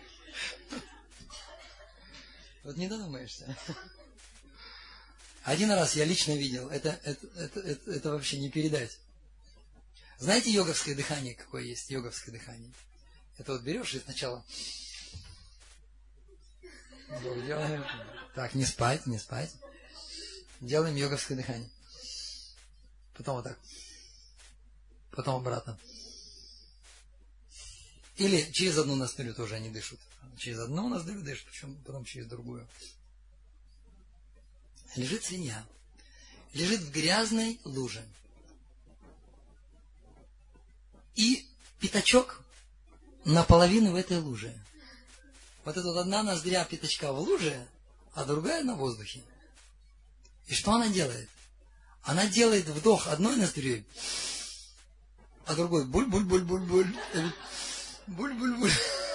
Вот не додумаешься. Один раз я лично видел, это, это, это, это, это вообще не передать. Знаете йоговское дыхание, какое есть йоговское дыхание? Это вот берешь и сначала... Так, не спать, не спать. Делаем йоговское дыхание. Потом вот так. Потом обратно. Или через одну ноздрю тоже они дышат. Через одну ноздрю дышат, причем потом через другую. Лежит свинья. Лежит в грязной луже. И пятачок наполовину в этой луже. Вот это вот одна ноздря пятачка в луже, а другая на воздухе. И что она делает? Она делает вдох одной ноздрёй, а другой буль-буль-буль-буль-буль. Буль-буль-буль.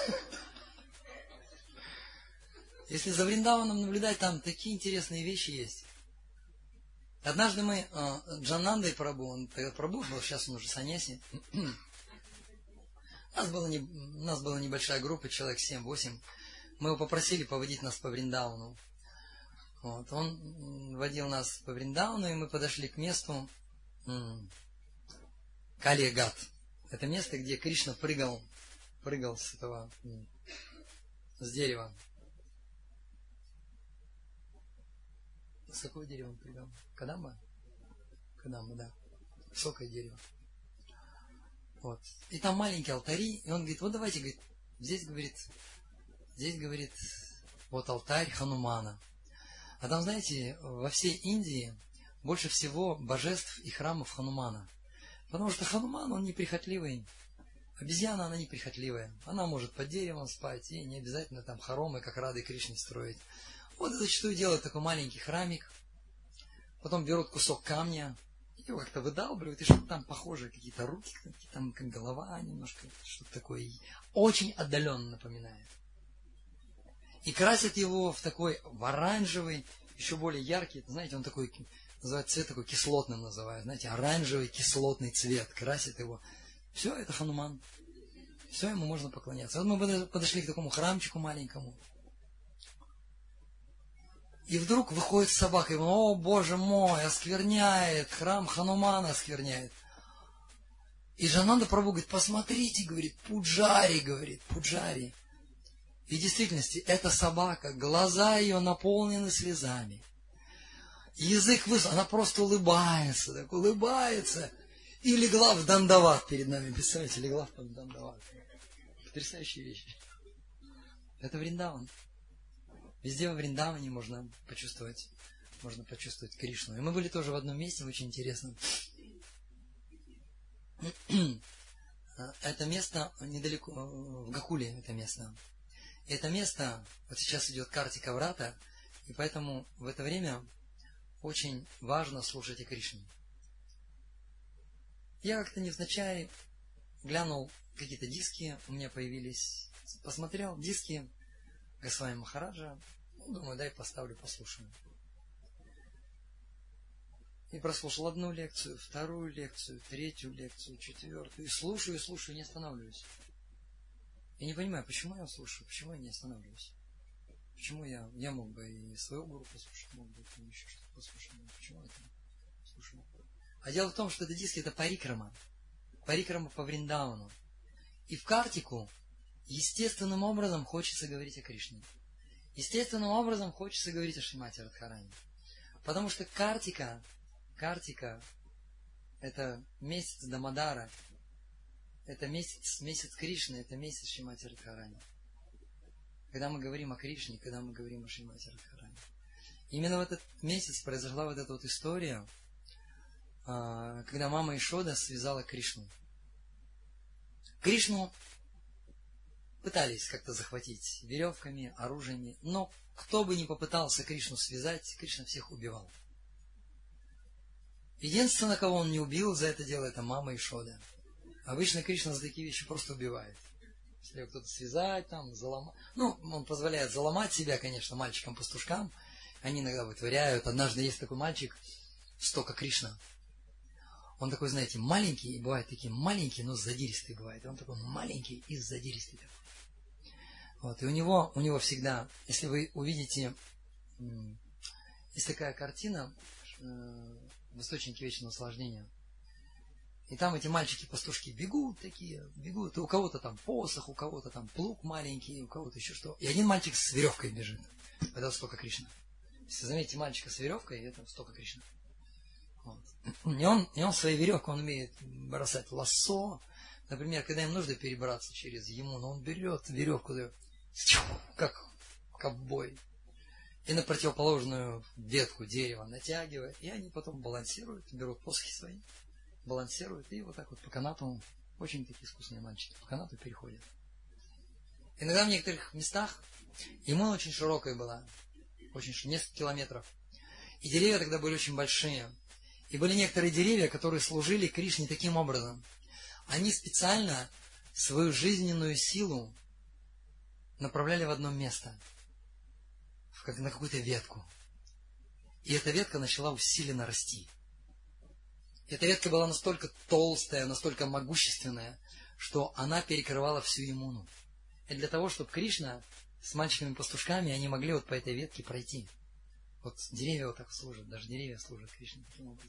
Если за Вриндаваном наблюдать, там такие интересные вещи есть. Однажды мы, Джанандой Прабху, он тогда Прабху был, сейчас он уже саньяси. У нас, было не, у нас была небольшая группа, человек семь-восемь. Мы его попросили поводить нас по Вриндавану. Вот, он водил нас по Вриндавану, и мы подошли к месту Калия-Гат. Это место, где Кришна прыгал, прыгал с этого, с дерева. С какого дерева он прыгал? Кадамба? Кадамба, да. Высокое дерево. Вот. И там маленькие алтари, и он говорит, вот давайте, говорит, здесь, говорит, здесь, говорит, вот алтарь Ханумана. А там, знаете, во всей Индии больше всего божеств и храмов Ханумана. Потому что Хануман, он неприхотливый. Обезьяна, она неприхотливая. Она может под деревом спать, и не обязательно там хоромы, как Рады Кришне, строить. Вот и зачастую делают такой маленький храмик. Потом берут кусок камня, его как-то выдалбливают, и что-то там похожее, какие-то руки, какие-то там как голова немножко, что-то такое. Очень отдаленно напоминает. И красят его в такой, в оранжевый, еще более яркий, знаете, он такой, называют цвет такой кислотным называют, знаете, оранжевый кислотный цвет, красят его. Все, это Хануман. Все, ему можно поклоняться. Вот мы подошли к такому храмчику маленькому. И вдруг выходит собака, и о, боже мой, оскверняет, храм Ханумана оскверняет. И Жананда Прабху говорит, посмотрите, говорит, пуджари, говорит, пуджари. И в действительности, эта собака, глаза ее наполнены слезами. Язык высох, она просто улыбается, так улыбается. И легла в дандават перед нами. Представляете, легла в дандават. Потрясающие вещи. Это Вриндаван. Везде во Вриндаване можно почувствовать, можно почувствовать Кришну. И мы были тоже в одном месте, очень интересно. Это место недалеко, в Гакуле это место. И это место, вот сейчас идет Картика Врата, и поэтому в это время очень важно слушать о Кришне. Я как-то невзначай глянул какие-то диски, у меня появились, посмотрел диски Госвами Махараджа, ну, думаю, дай поставлю, послушаю. И прослушал одну лекцию, вторую лекцию, третью лекцию, четвертую, и слушаю, и слушаю, не останавливаюсь. Я не понимаю, почему я слушаю, почему я не останавливаюсь. Почему я, я мог бы и свою гуру послушать, мог бы и еще что-то послушать, почему я это слушаю. А дело в том, что это диски, это парикрама, парикрама по Вриндавану. И в Картику естественным образом хочется говорить о Кришне. Естественным образом хочется говорить о Шримати Радхарани. Потому что Картика, Картика, это месяц Дамодара, это месяц, месяц Кришны, это месяц Шримати Радхарани. Когда мы говорим о Кришне, когда мы говорим о Шримати Радхарани. Именно в этот месяц произошла вот эта вот история, когда мама Ишода связала Кришну. Кришну пытались как-то захватить веревками, оружиями, но кто бы ни попытался Кришну связать, Кришна всех убивал. Единственное, кого он не убил за это дело, это мама Ишода. Обычно Кришна за такие вещи просто убивает. Если его кто-то связать, там, заломать. Ну, он позволяет заломать себя, конечно, мальчикам-пастушкам. Они иногда вытворяют. Однажды есть такой мальчик, Стока Кришна. Он такой, знаете, маленький, и бывает такие маленькие, но задиристый бывает. И он такой маленький и задиристый такой. Вот, и у него, у него всегда, если вы увидите, есть такая картина в источнике вечного наслаждения. И там эти мальчики-пастушки бегут такие, бегут. И у кого-то там посох, у кого-то там плуг маленький, у кого-то еще что. И один мальчик с веревкой бежит. Это Стока Кришна. Если заметите мальчика с веревкой, это Стока Кришна. Вот. И, он, и он своей веревкой, он умеет бросать лассо. Например, когда им нужно перебраться через Ямуну, он берет веревку, как ковбой, и на противоположную ветку дерева натягивает. И они потом балансируют, берут посохи свои, балансируют, и вот так вот по канату, очень такие искусные мальчики, по канату переходят. Иногда в некоторых местах Ямуна очень широкая была, очень несколько километров. И деревья тогда были очень большие. И были некоторые деревья, которые служили Кришне таким образом. Они специально свою жизненную силу направляли в одно место, как на какую-то ветку. И эта ветка начала усиленно расти. И эта ветка была настолько толстая, настолько могущественная, что она перекрывала всю Ямуну. И для того, чтобы Кришна с мальчиками-пастушками, они могли вот по этой ветке пройти. Вот деревья вот так служат, даже деревья служат Кришне таким образом.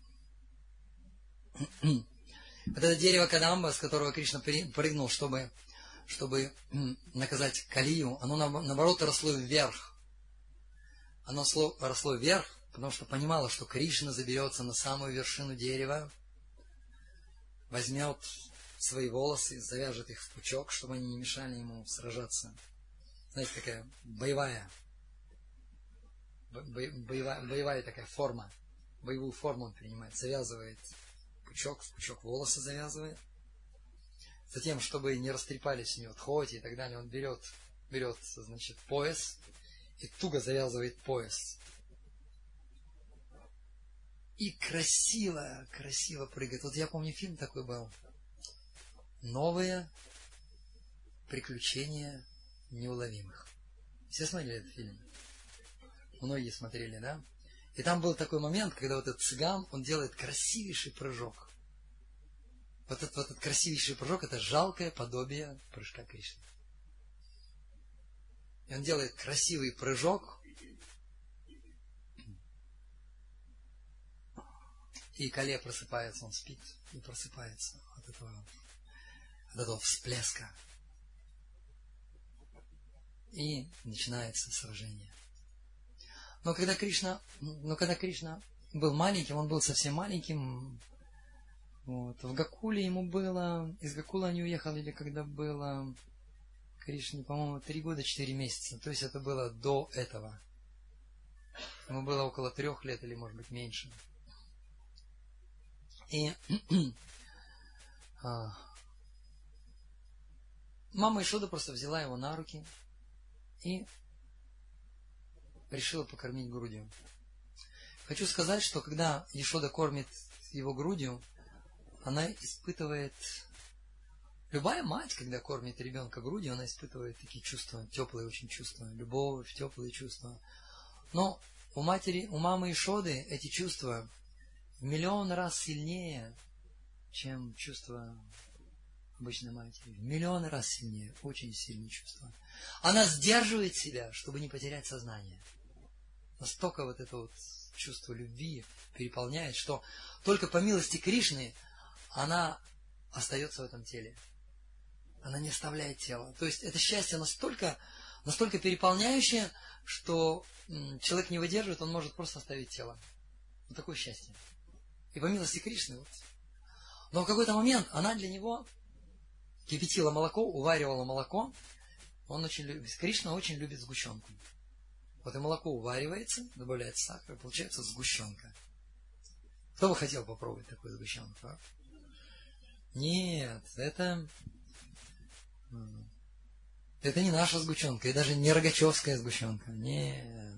Вот это дерево Кадамба, с которого Кришна прыгнул, чтобы, чтобы наказать Калию, оно наоборот росло вверх. Оно росло вверх, потому что понимало, что Кришна заберется на самую вершину дерева, возьмет свои волосы, завяжет их в пучок, чтобы они не мешали ему сражаться. Знаете, такая боевая боевая, боевая такая форма, боевую форму он принимает, завязывает пучок, в пучок волосы завязывает. Затем, чтобы не растрепались у него тхоти и так далее, он берет, берет, значит, пояс и туго завязывает пояс. И красиво, красиво прыгает. Вот я помню, фильм такой был. Новые приключения неуловимых. Все смотрели этот фильм? Многие смотрели, да? И там был такой момент, когда вот этот цыган, он делает красивейший прыжок. Вот этот, вот этот красивейший прыжок, это жалкое подобие прыжка Кришны. И он делает красивый прыжок, и Кале просыпается, он спит и просыпается от этого, от этого всплеска. И начинается сражение. Но когда Кришна, но когда Кришна был маленьким, он был совсем маленьким, вот, в Гакуле ему было, из Гакула они уехали, или когда было Кришне, по-моему, три года, четыре месяца. То есть это было до этого. Ему было около трех лет, или может быть меньше. И а, мама Ишода просто взяла его на руки и решила покормить грудью. Хочу сказать, что когда Ишода кормит его грудью, она испытывает... Любая мать, когда кормит ребенка грудью, она испытывает такие чувства, теплые очень чувства, любовь, теплые чувства. Но у матери, у мамы Ишоды эти чувства в миллион раз сильнее, чем чувства обычной матери. В миллион раз сильнее, очень сильные чувства. Она сдерживает себя, чтобы не потерять сознание. Настолько вот это вот чувство любви переполняет, что только по милости Кришны она остается в этом теле. Она не оставляет тело. То есть это счастье настолько, настолько переполняющее, что человек не выдерживает, он может просто оставить тело. Вот такое счастье. И по милости Кришны. Вот. Но в какой-то момент она для него кипятила молоко, уваривала молоко. Он очень любит, Кришна очень любит сгущенку. Вот и молоко уваривается, добавляется сахар, и получается сгущенка. Кто бы хотел попробовать такую сгущенку? А? Нет, это... Это не наша сгущенка, и даже не рогачевская сгущенка. Нет.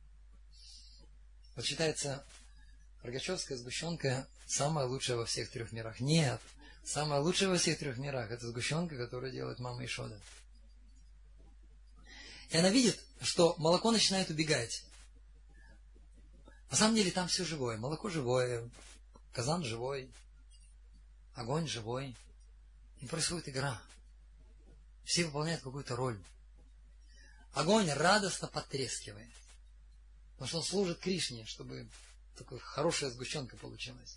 Вот считается, рогачевская сгущенка самая лучшая во всех трех мирах. Нет. Самая лучшая во всех трех мирах это сгущенка, которую делает мама Ишода. И она видит, что молоко начинает убегать. На самом деле там все живое. Молоко живое, казан живой, огонь живой. И происходит игра. Все выполняют какую-то роль. Огонь радостно потрескивает. Потому что он служит Кришне, чтобы такая хорошая сгущенка получилась.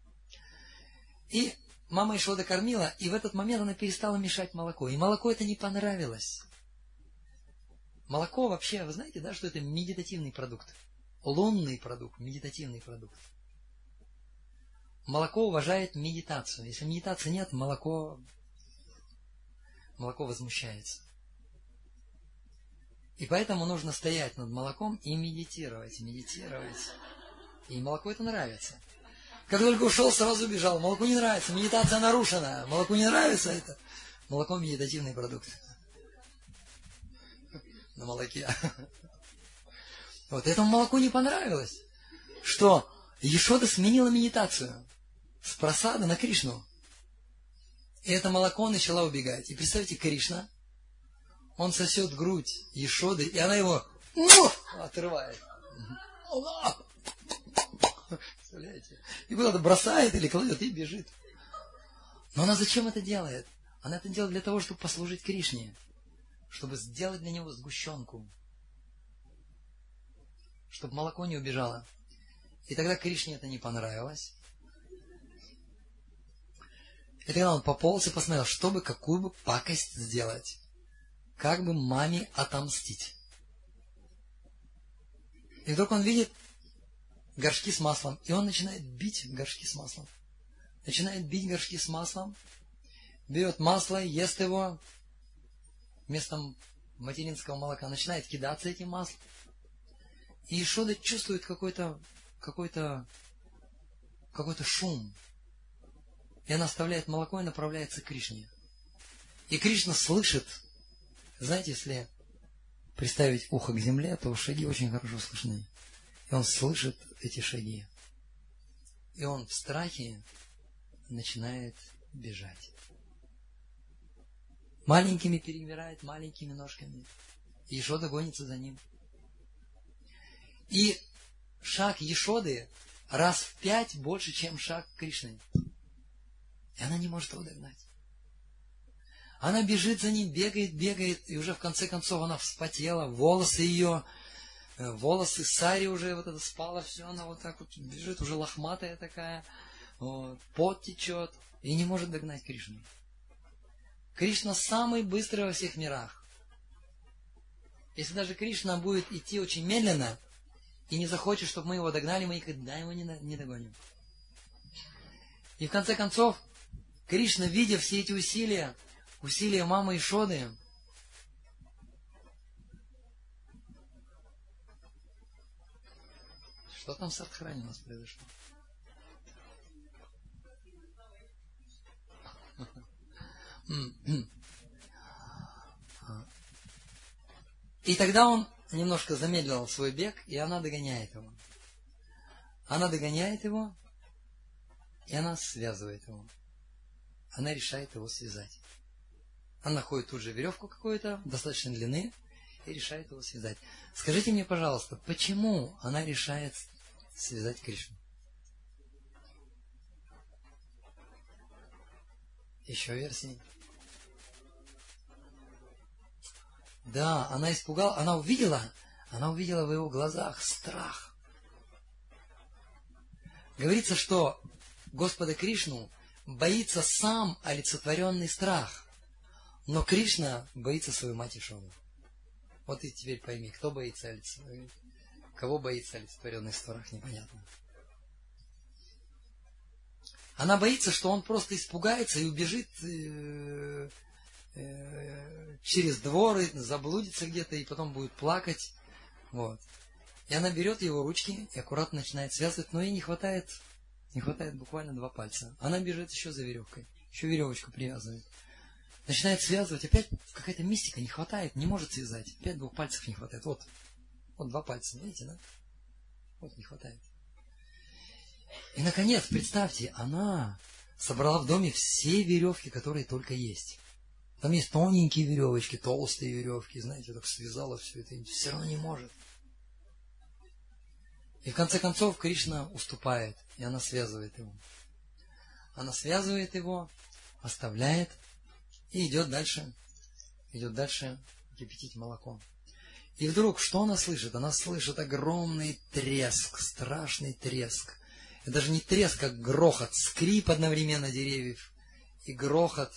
И мама Ишода кормила, и в этот момент она перестала мешать молоко. И молоко это не понравилось. Молоко вообще, вы знаете, да, что это медитативный продукт. Лунный продукт, медитативный продукт. Молоко уважает медитацию. Если медитации нет, молоко, молоко возмущается. И поэтому нужно стоять над молоком и медитировать, медитировать. И молоко это нравится. Как только ушел, сразу убежал. Молоко не нравится, медитация нарушена. Молоко не нравится это. Молоко медитативный продукт. На молоке. Вот этому молоку не понравилось, что Ешода сменила медитацию с прасада на Кришну. И это молоко начало убегать. И представьте, Кришна, он сосет грудь Ешоды, и она его отрывает. Представляете? И куда-то бросает или кладет и бежит. Но она зачем это делает? Она это делает для того, чтобы послужить Кришне. Чтобы сделать для него сгущенку. Чтобы молоко не убежало. И тогда Кришне это не понравилось. И тогда он пополз и посмотрел, чтобы какую бы пакость сделать. Как бы маме отомстить. И вдруг он видит горшки с маслом. И он начинает бить горшки с маслом. Начинает бить горшки с маслом. Берет масло, ест его. Вместо материнского молока начинает кидаться этим маслом. И Ешода чувствует какой-то какой-то какой-то шум. И она оставляет молоко и направляется к Кришне. И Кришна слышит, знаете, если приставить ухо к земле, то шаги очень хорошо слышны. И он слышит эти шаги. И он в страхе начинает бежать. Маленькими перемирает, маленькими ножками. И Ешода гонится за ним. И шаг Ешоды раз в пять больше, чем шаг Кришны. И она не может его догнать. Она бежит за ним, бегает, бегает, и уже в конце концов она вспотела, волосы ее, волосы сари уже вот это спало, все, она вот так вот бежит, уже лохматая такая, вот, пот течет, и не может догнать Кришну. Кришна самый быстрый во всех мирах. Если даже Кришна будет идти очень медленно, и не захочет, чтобы мы его догнали, мы никогда его не, не догоним. И в конце концов, Кришна, видя все эти усилия, усилия мамы Ешоды, что там с Радхарани у нас произошло? И тогда он немножко замедлил свой бег, и она догоняет его. Она догоняет его, и она связывает его. Она решает его связать. Она находит тут же веревку какую-то, достаточно длины, и решает его связать. Скажите мне, пожалуйста, почему она решает связать Кришну? Еще версии? Да, она испугалась, она увидела, она увидела в его глазах страх. Говорится, что Господа Кришну боится сам олицетворенный страх, но Кришна боится свою мать Ешоду. Вот и теперь пойми, кто боится олицетворенный, кого боится олицетворенный страх, непонятно. Она боится, что он просто испугается и убежит э, э, через двор, и заблудится где-то, и потом будет плакать. Вот. И она берет его ручки и аккуратно начинает связывать, но ей не хватает, не хватает буквально два пальца. Она бежит еще за веревкой, еще веревочку привязывает. Начинает связывать, опять какая-то мистика, не хватает, не может связать. Опять двух пальцев не хватает. Вот, вот два пальца, видите, да? Вот не хватает. И, наконец, представьте, она собрала в доме все веревки, которые только есть. Там есть тоненькие веревочки, толстые веревки, знаете, так связала все это, и все равно не может. И в конце концов Кришна уступает, и она связывает его. Она связывает его, оставляет, и идет дальше, идет дальше кипятить молоко. И вдруг, что она слышит? Она слышит огромный треск, страшный треск. Это даже не треск, как грохот, скрип одновременно деревьев и грохот.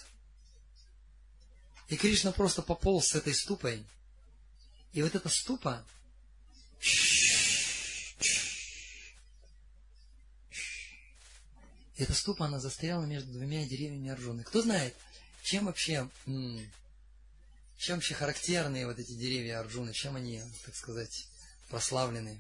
И Кришна просто пополз с этой ступой. И вот эта ступа, эта ступа, она застряла между двумя деревьями Арджуны. Кто знает, чем вообще, чем вообще характерны вот эти деревья Арджуны, чем они, так сказать, прославлены?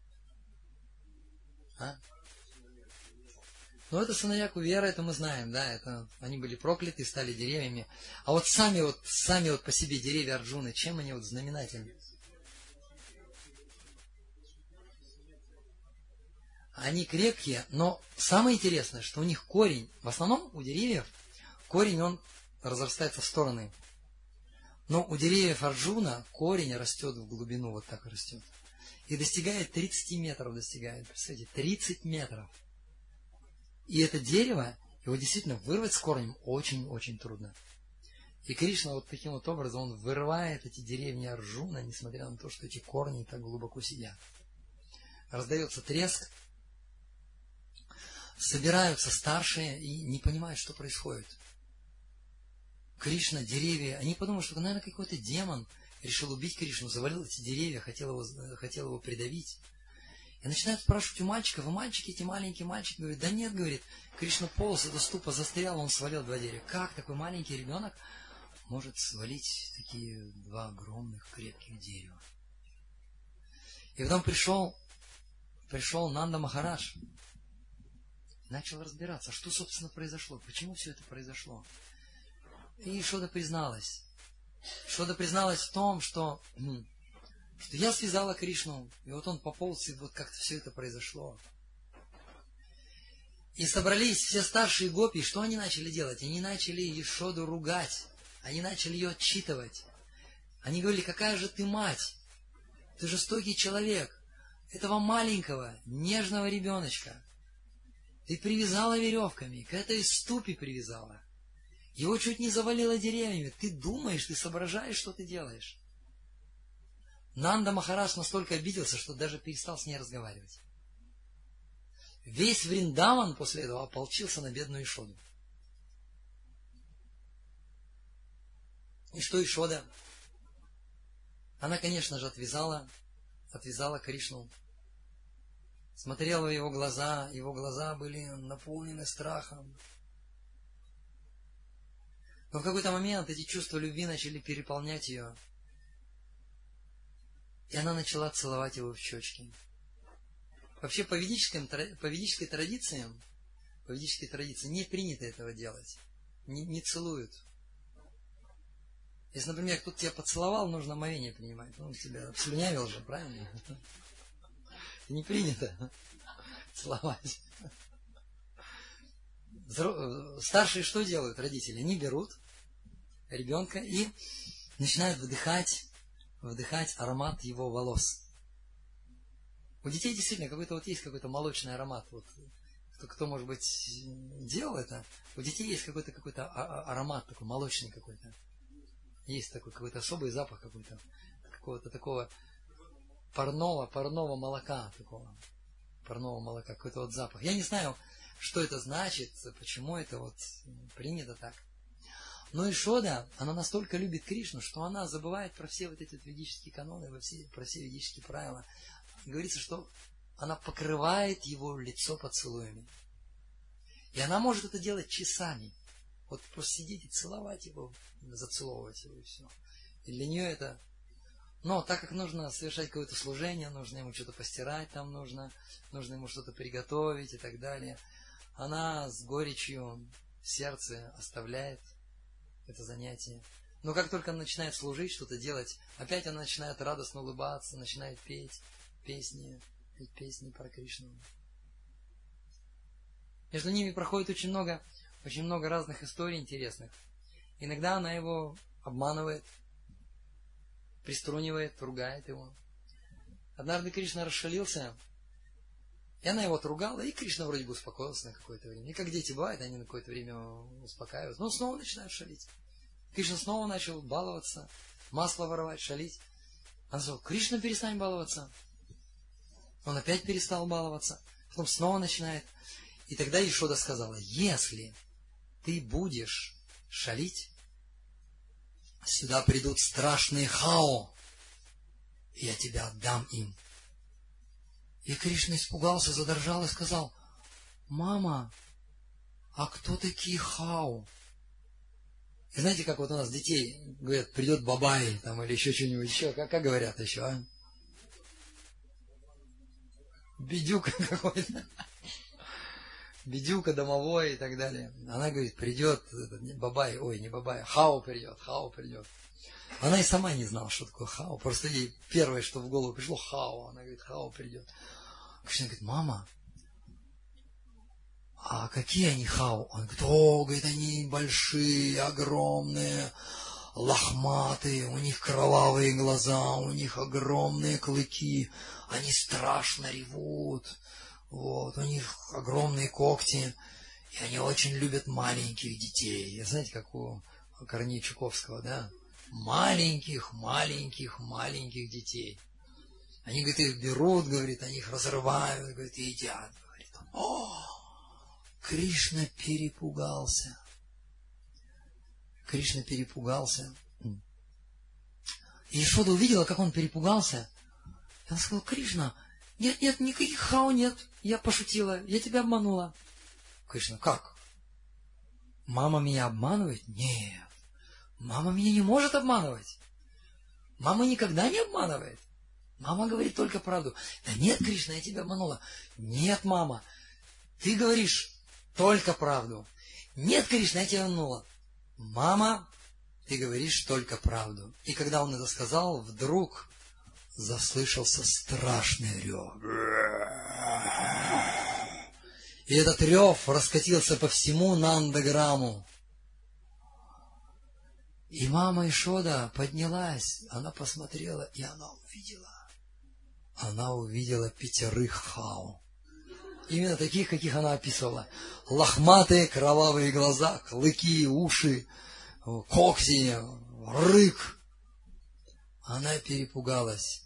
А? Ну, это сыновья Кувера, это мы знаем, да, это они были прокляты, стали деревьями. А вот сами вот, сами вот по себе деревья Арджуны, чем они вот знаменательны? Они крепкие, но самое интересное, что у них корень, в основном у деревьев, корень, он разрастается в стороны. Но у деревьев Арджуна корень растет в глубину, вот так растет. И достигает тридцать метров, достигает, представляете, тридцать метров. И это дерево, его действительно вырвать с корнем очень-очень трудно. И Кришна вот таким вот образом, он вырывает эти деревни Арджуна, несмотря на то, что эти корни так глубоко сидят. Раздается треск, собираются старшие и не понимают, что происходит. Кришна, деревья, они подумали, что, наверное, какой-то демон решил убить Кришну, завалил эти деревья, хотел его, хотел его придавить. И начинают спрашивать у мальчиков, и мальчики, эти маленькие мальчики, говорят, да нет, говорит, Кришна полз, эта ступа застряла, он свалил два дерева. Как такой маленький ребенок может свалить такие два огромных крепких дерева? И потом пришел, пришел Нанда Махарадж, и начал разбираться, что, собственно, произошло, почему все это произошло. И Ешода призналась. Ешода призналась в том, что, что я связала Кришну, и вот он пополз, и вот как-то все это произошло. И собрались все старшие гопи, что они начали делать? Они начали Ешоду ругать, они начали ее отчитывать. Они говорили, какая же ты мать, ты жестокий человек, этого маленького, нежного ребеночка ты привязала веревками, к этой ступе привязала. Его чуть не завалило деревьями. Ты думаешь, ты соображаешь, что ты делаешь. Нанда Махарадж настолько обиделся, что даже перестал с ней разговаривать. Весь Вриндаван после этого ополчился на бедную Ешоду. И что Ешода? Она, конечно же, отвязала, отвязала Кришну. Смотрела в его глаза, его глаза были наполнены страхом. Но в какой-то момент эти чувства любви начали переполнять ее. И она начала целовать его в щечки. Вообще по, по ведической традиции, по ведической традиции не принято этого делать. Не, не целуют. Если, например, кто-то тебя поцеловал, нужно омовение принимать. Он тебя обслюнявил же, правильно? Не принято целовать. Старшие что делают родители? Они берут ребенка и начинают вдыхать, вдыхать аромат его волос. У детей действительно какой-то вот есть какой-то молочный аромат. Вот, кто, кто, может быть, делал это, у детей есть какой-то какой-то аромат такой, молочный какой-то. Есть такой какой-то особый запах какой-то, какого-то такого парного, парного молока такого. Парного молока, какой-то вот запах. Я не знаю, что это значит, почему это вот принято так. Но Ешода, она настолько любит Кришну, что она забывает про все вот эти вот ведические каноны, про все, про все ведические правила. Говорится, что она покрывает его лицо поцелуями. И она может это делать часами. Вот просто сидеть и целовать его, зацеловывать его и все. И для нее это... Но так как нужно совершать какое-то служение, нужно ему что-то постирать там нужно, нужно ему что-то приготовить и так далее, она с горечью в сердце оставляет это занятие. Но как только она начинает служить, что-то делать, опять она начинает радостно улыбаться, начинает петь песни, петь песни про Кришну. Между ними проходит очень много, очень много разных историй интересных. Иногда она его обманывает, приструнивает, ругает его. Однажды Кришна расшалился, и она его отругала, и Кришна вроде бы успокоился на какое-то время. И как дети бывают, они на какое-то время успокаиваются, но снова начинают шалить. Кришна снова начал баловаться, масло воровать, шалить. Она сказала: Кришна, перестань баловаться. Он опять перестал баловаться, потом снова начинает. И тогда Ешода сказала: если ты будешь шалить, сюда придут страшные хао, и я тебя отдам им. И Кришна испугался, задрожал и сказал: мама, а кто такие хао? И знаете, как вот у нас детей говорят: придет бабай, там, или еще что-нибудь еще, как, как говорят еще, а? Бедюка какой-то. Бедюка домовой и так далее. Она говорит: придет бабай, ой, не бабай, хао придет, хао придет. Она и сама не знала, что такое хао. Просто ей первое, что в голову пришло, хао. Она говорит: хао придет. Кришна говорит: мама, а какие они хао? Он говорит: о, говорит, они большие, огромные, лохматые, у них кровавые глаза, у них огромные клыки, они страшно ревут. Вот, у них огромные когти, и они очень любят маленьких детей. Знаете, как у Корнея Чуковского, да? Маленьких, маленьких, маленьких детей. Они, говорит, их берут, говорит, они их разрывают, говорит, и едят. Говорит он: о, Кришна перепугался. Кришна перепугался. И Ешода увидела, как он перепугался. И она сказала: Кришна, нет, нет, никаких хао нет. Я пошутила, я тебя обманула. Кришна: как? Мама меня обманывает? Нет. Мама меня не может обманывать. Мама никогда не обманывает. Мама говорит только правду. Да нет, Кришна, я тебя обманула. Нет, мама, ты говоришь только правду. Нет, Кришна, я тебя обманула. Мама, ты говоришь только правду. И когда он это сказал, вдруг заслышался страшный рев. И этот рев раскатился по всему Нандаграму. И мама Ишода поднялась, она посмотрела, и она увидела. Она увидела пятерых хау. Именно таких, каких она описывала. Лохматые кровавые глаза, клыки, уши, когти, рык. Она перепугалась.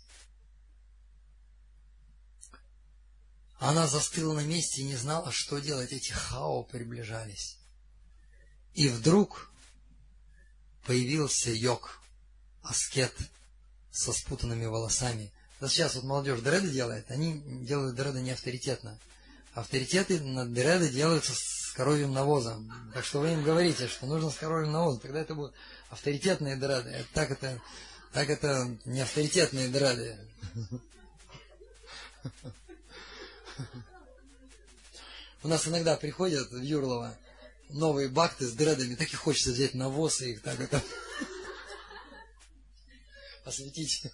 Она застыла на месте и не знала, что делать. Эти хау приближались. И вдруг появился йог, аскет со спутанными волосами. Вот сейчас вот молодежь дреды делает, они делают дреды не авторитетно. Авторитеты на дреды делаются с коровьим навозом. Так что вы им говорите, что нужно с коровьим навозом, тогда это будут авторитетные дреды. Так это, так это не авторитетные дреды. У нас иногда приходят в Юрлово новые бхакты с дредами, так и хочется взять навоз и их так это осветить.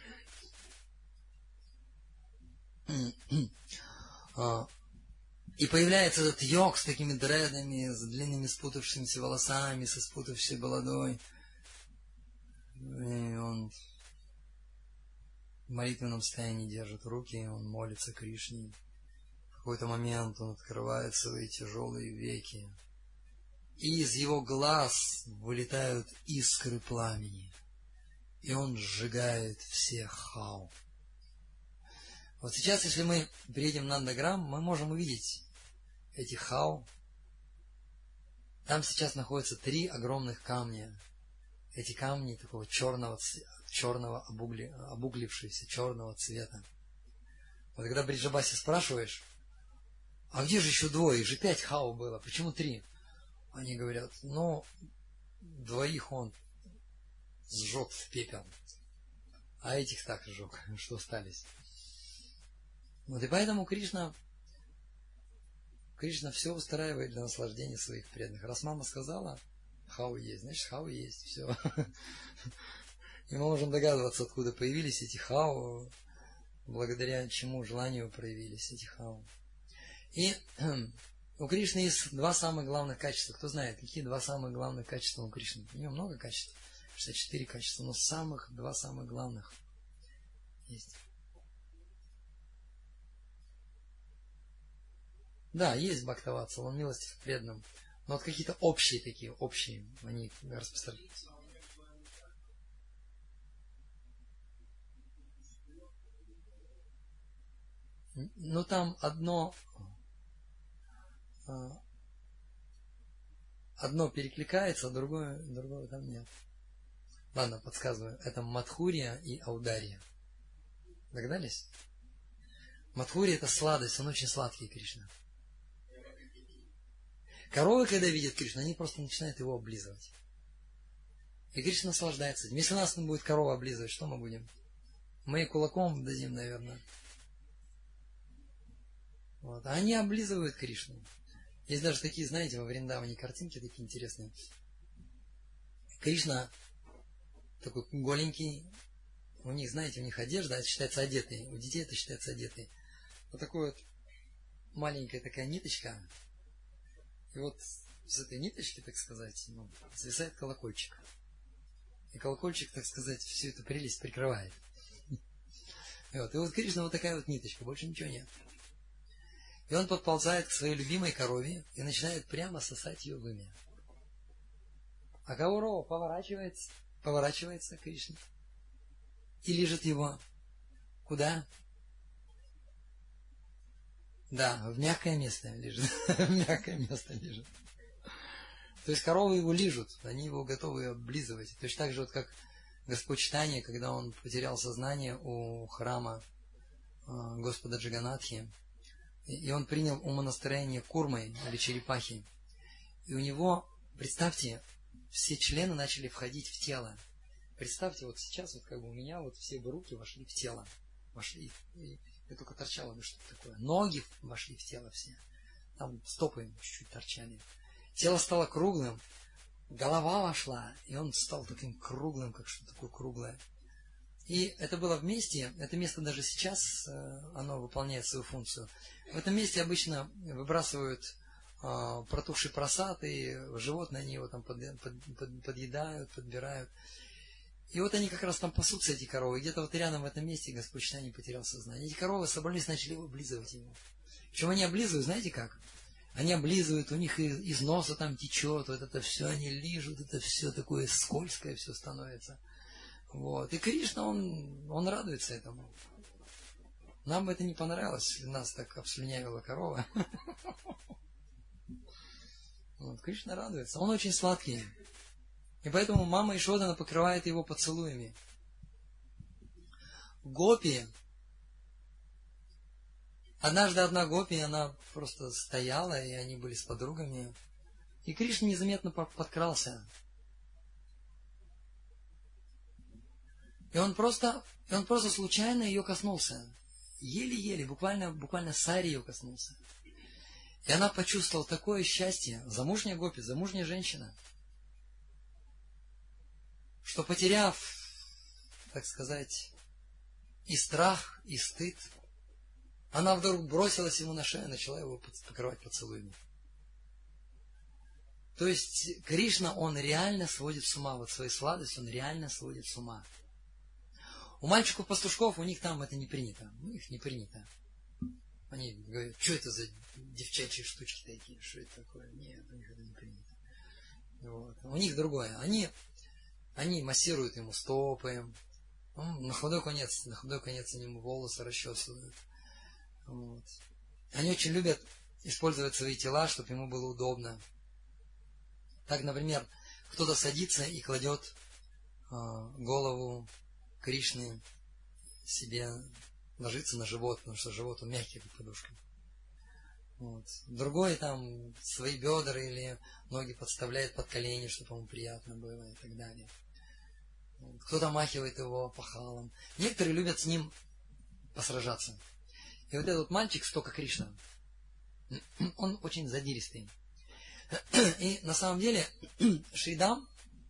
И появляется этот йог с такими дредами, с длинными спутавшимися волосами, со спутавшей бородой. И он в молитвенном состоянии держит руки, он молится Кришне. В какой-то момент он открывает свои тяжелые веки. И из его глаз вылетают искры пламени. И он сжигает всех хау. Вот сейчас, если мы приедем в Нандаграм, мы можем увидеть эти хау. Там сейчас находятся три огромных камня. Эти камни такого черного, черного обугли, обуглившегося черного цвета. Вот когда Бриджабаси спрашиваешь, а где же еще двое? Их же пять хау было, почему три? Они говорят, ну, двоих он сжег в пепел, а этих так сжег, что остались. Вот и поэтому Кришна, Кришна все устраивает для наслаждения своих преданных. Раз мама сказала, хау есть, значит хау есть, все. И мы можем догадываться, откуда появились эти хау, благодаря чему желанию проявились эти хау. И у Кришны есть два самых главных качества. Кто знает, какие два самых главных качества у Кришны? У него много качеств, шестьдесят четыре качества, но самых, два самых главных есть. Да, есть бхактаватсала, он милостив к преданным. Но вот какие-то общие такие, общие, они распространяются. Ну там одно, одно перекликается, а другое, другого там нет. Ладно, подсказываю. Это Мадхурия и Аудария. Догадались? Мадхурия — это сладость, он очень сладкий, Кришна. Коровы, когда видят Кришну, они просто начинают его облизывать. И Кришна наслаждается этим. Если нас будет корова облизывать, что мы будем? Мы кулаком дадим, наверное. Вот. А они облизывают Кришну. Есть даже такие, знаете, во Вриндаване картинки такие интересные. Кришна такой голенький. У них, знаете, у них одежда, это считается одетый. У детей это считается одетый. Вот такой вот маленькая такая ниточка. И вот с этой ниточки, так сказать, ну, свисает колокольчик. И колокольчик, так сказать, всю эту прелесть прикрывает. И вот, и вот Кришна вот такая вот ниточка, больше ничего нет. И он подползает к своей любимой корове и начинает прямо сосать ее вымя. А корова поворачивается, поворачивается к Кришне и лижет его. Куда? Да, в мягкое место лежит. В мягкое место лежит. То есть коровы его лижут, они его готовы облизывать. Точно так же, вот как Господь Чайтанья, когда он потерял сознание у храма Господа Джаганатхи, и он принял умонастроение курмой или черепахи. И у него, представьте, все члены начали входить в тело. Представьте, вот сейчас, вот как бы у меня вот все бы руки вошли в тело. вошли. И, и только торчало бы что-то такое. Ноги вошли в тело все. Там стопы чуть-чуть торчали. Тело стало круглым. Голова вошла, и он стал таким круглым, как что-то такое круглое. И это было в месте, это место даже сейчас, оно выполняет свою функцию. В этом месте обычно выбрасывают э, протухший просад, и животные они его там под, под, под, подъедают, подбирают. И вот они как раз там пасутся, эти коровы. Где-то вот рядом в этом месте Господь Читания потерял сознание. Эти коровы собрались, начали его облизывать его. Причем они облизывают, знаете как? Они облизывают, у них из, из носа там течет, вот это все, они лижут, это все такое скользкое все становится. Вот. И Кришна, он, он радуется этому. Нам бы это не понравилось, если нас так обслюнявила корова. Вот. Кришна радуется. Он очень сладкий. И поэтому мама Ишода покрывает его поцелуями. Гопи. Однажды одна гопи, она просто стояла, и они были с подругами. И Кришна незаметно подкрался. И он просто, и он просто случайно ее коснулся. Еле-еле, буквально, буквально сари ее коснулся. И она почувствовала такое счастье. Замужняя гопи, замужняя женщина. Что, потеряв, так сказать, и страх, и стыд, она вдруг бросилась ему на шею и начала его покрывать поцелуями. То есть Кришна, он реально сводит с ума. Вот своей сладостью он реально сводит с ума. У мальчиков-пастушков, у них там это не принято. У них не принято. Они говорят, что это за девчачьи штучки такие? Что это такое? Нет, у них это не принято. Вот. У них другое. Они, они массируют ему стопы. Ну, на худой конец, на худой конец они ему волосы расчесывают. Вот. Они очень любят использовать свои тела, чтобы ему было удобно. Так, например, кто-то садится и кладет э, голову Кришны себе, ложится на живот, потому что живот он мягкий, как подушка. Вот. Другой там свои бедра или ноги подставляет под колени, чтобы ему приятно было и так далее. Вот. Кто-то махивает его пахалом. Некоторые любят с ним посражаться. И вот этот мальчик, столько Кришна, он очень задиристый. И на самом деле Шридам,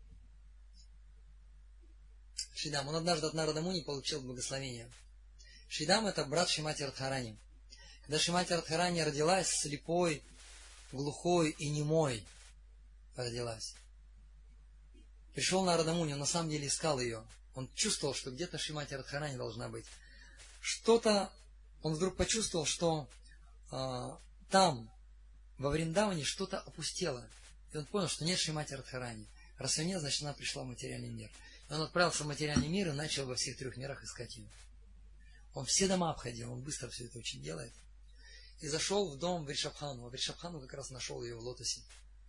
Шридам, он однажды от Нарада Муни получил благословение. Шридам — это брат Шримати Радхарани. Когда Шримати Радхарани родилась, слепой, глухой и немой родилась. Пришел Нарада Муни, он на самом деле искал ее. Он чувствовал, что где-то Шримати Радхарани должна быть. Что-то, он вдруг почувствовал, что э, там, во Вриндаване, что-то опустело. И он понял, что нет Шримати Радхарани. Раз ее нет, значит, она пришла в материальный мир. И он отправился в материальный мир и начал во всех трех мирах искать ее. Он все дома обходил, он быстро все это очень делает. И зашел в дом Вришабхану. А Вришабхану как раз нашел ее в лотосе.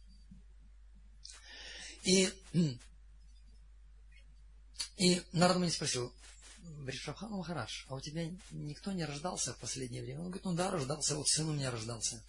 И, и Нарада Муни спросил: Вришабхану Махарадж, а у тебя никто не рождался в последнее время? Он говорит, ну да, рождался, вот сын у меня рождался.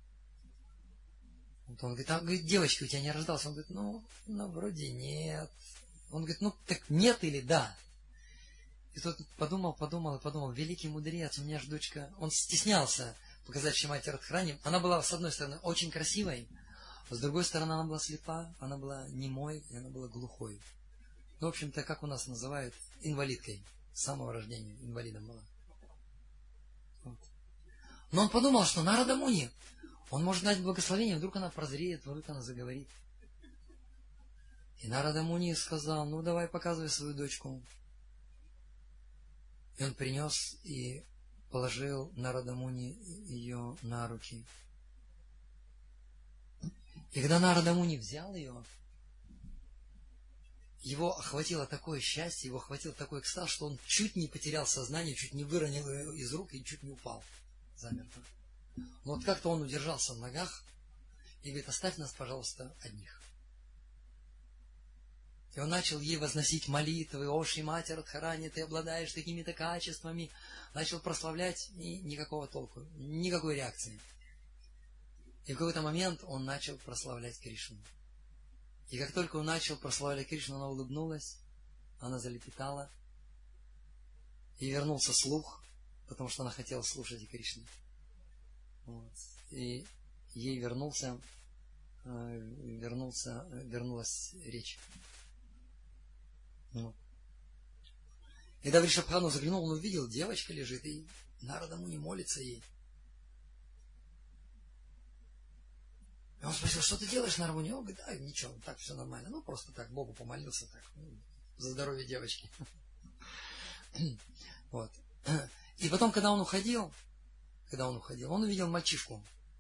Вот он говорит, а говорит, девочки, у тебя не рождался? Он говорит, ну, ну, вроде нет. Он говорит, ну, так нет или да? И тот подумал, подумал и подумал, великий мудрец, у меня же дочка... Он стеснялся показать Шримати Радхарани. Она была, с одной стороны, очень красивой, а с другой стороны, она была слепа, она была немой, и она была глухой. Ну, в общем-то, как у нас называют, инвалидкой. С самого рождения инвалидом была. Вот. Но он подумал, что Нарада Муни, он может дать благословение, вдруг она прозреет, вдруг она заговорит. И Нарада Муни сказал, ну давай показывай свою дочку. И он принес и положил Нарада Муни ее на руки. И когда Нарада Муни взял ее, его охватило такое счастье, его охватил такой экстаз, что он чуть не потерял сознание, чуть не выронил ее из рук и чуть не упал замертво. Но вот как-то он удержался в ногах и говорит, оставь нас, пожалуйста, одних. И он начал ей возносить молитвы, о, Шримати Радхарани, ты обладаешь такими-то качествами. Начал прославлять, и никакого толку, никакой реакции. И в какой-то момент он начал прославлять Кришну. И как только он начал прославлять Кришну, она улыбнулась, она залепетала. И вернулся слух, потому что она хотела слушать и Кришну. Вот. И ей вернулся, вернулся, вернулась речь. Вот. И когда Вришабхану заглянул, он увидел, девочка лежит, и Нарада Муни молится ей. И он спросил, что ты делаешь, Нарада Муни? Он говорит, да, ничего, так все нормально. Ну, просто так, Богу помолился, так, за здоровье девочки. Вот. И потом, когда он уходил, когда он уходил, он увидел мальчишку.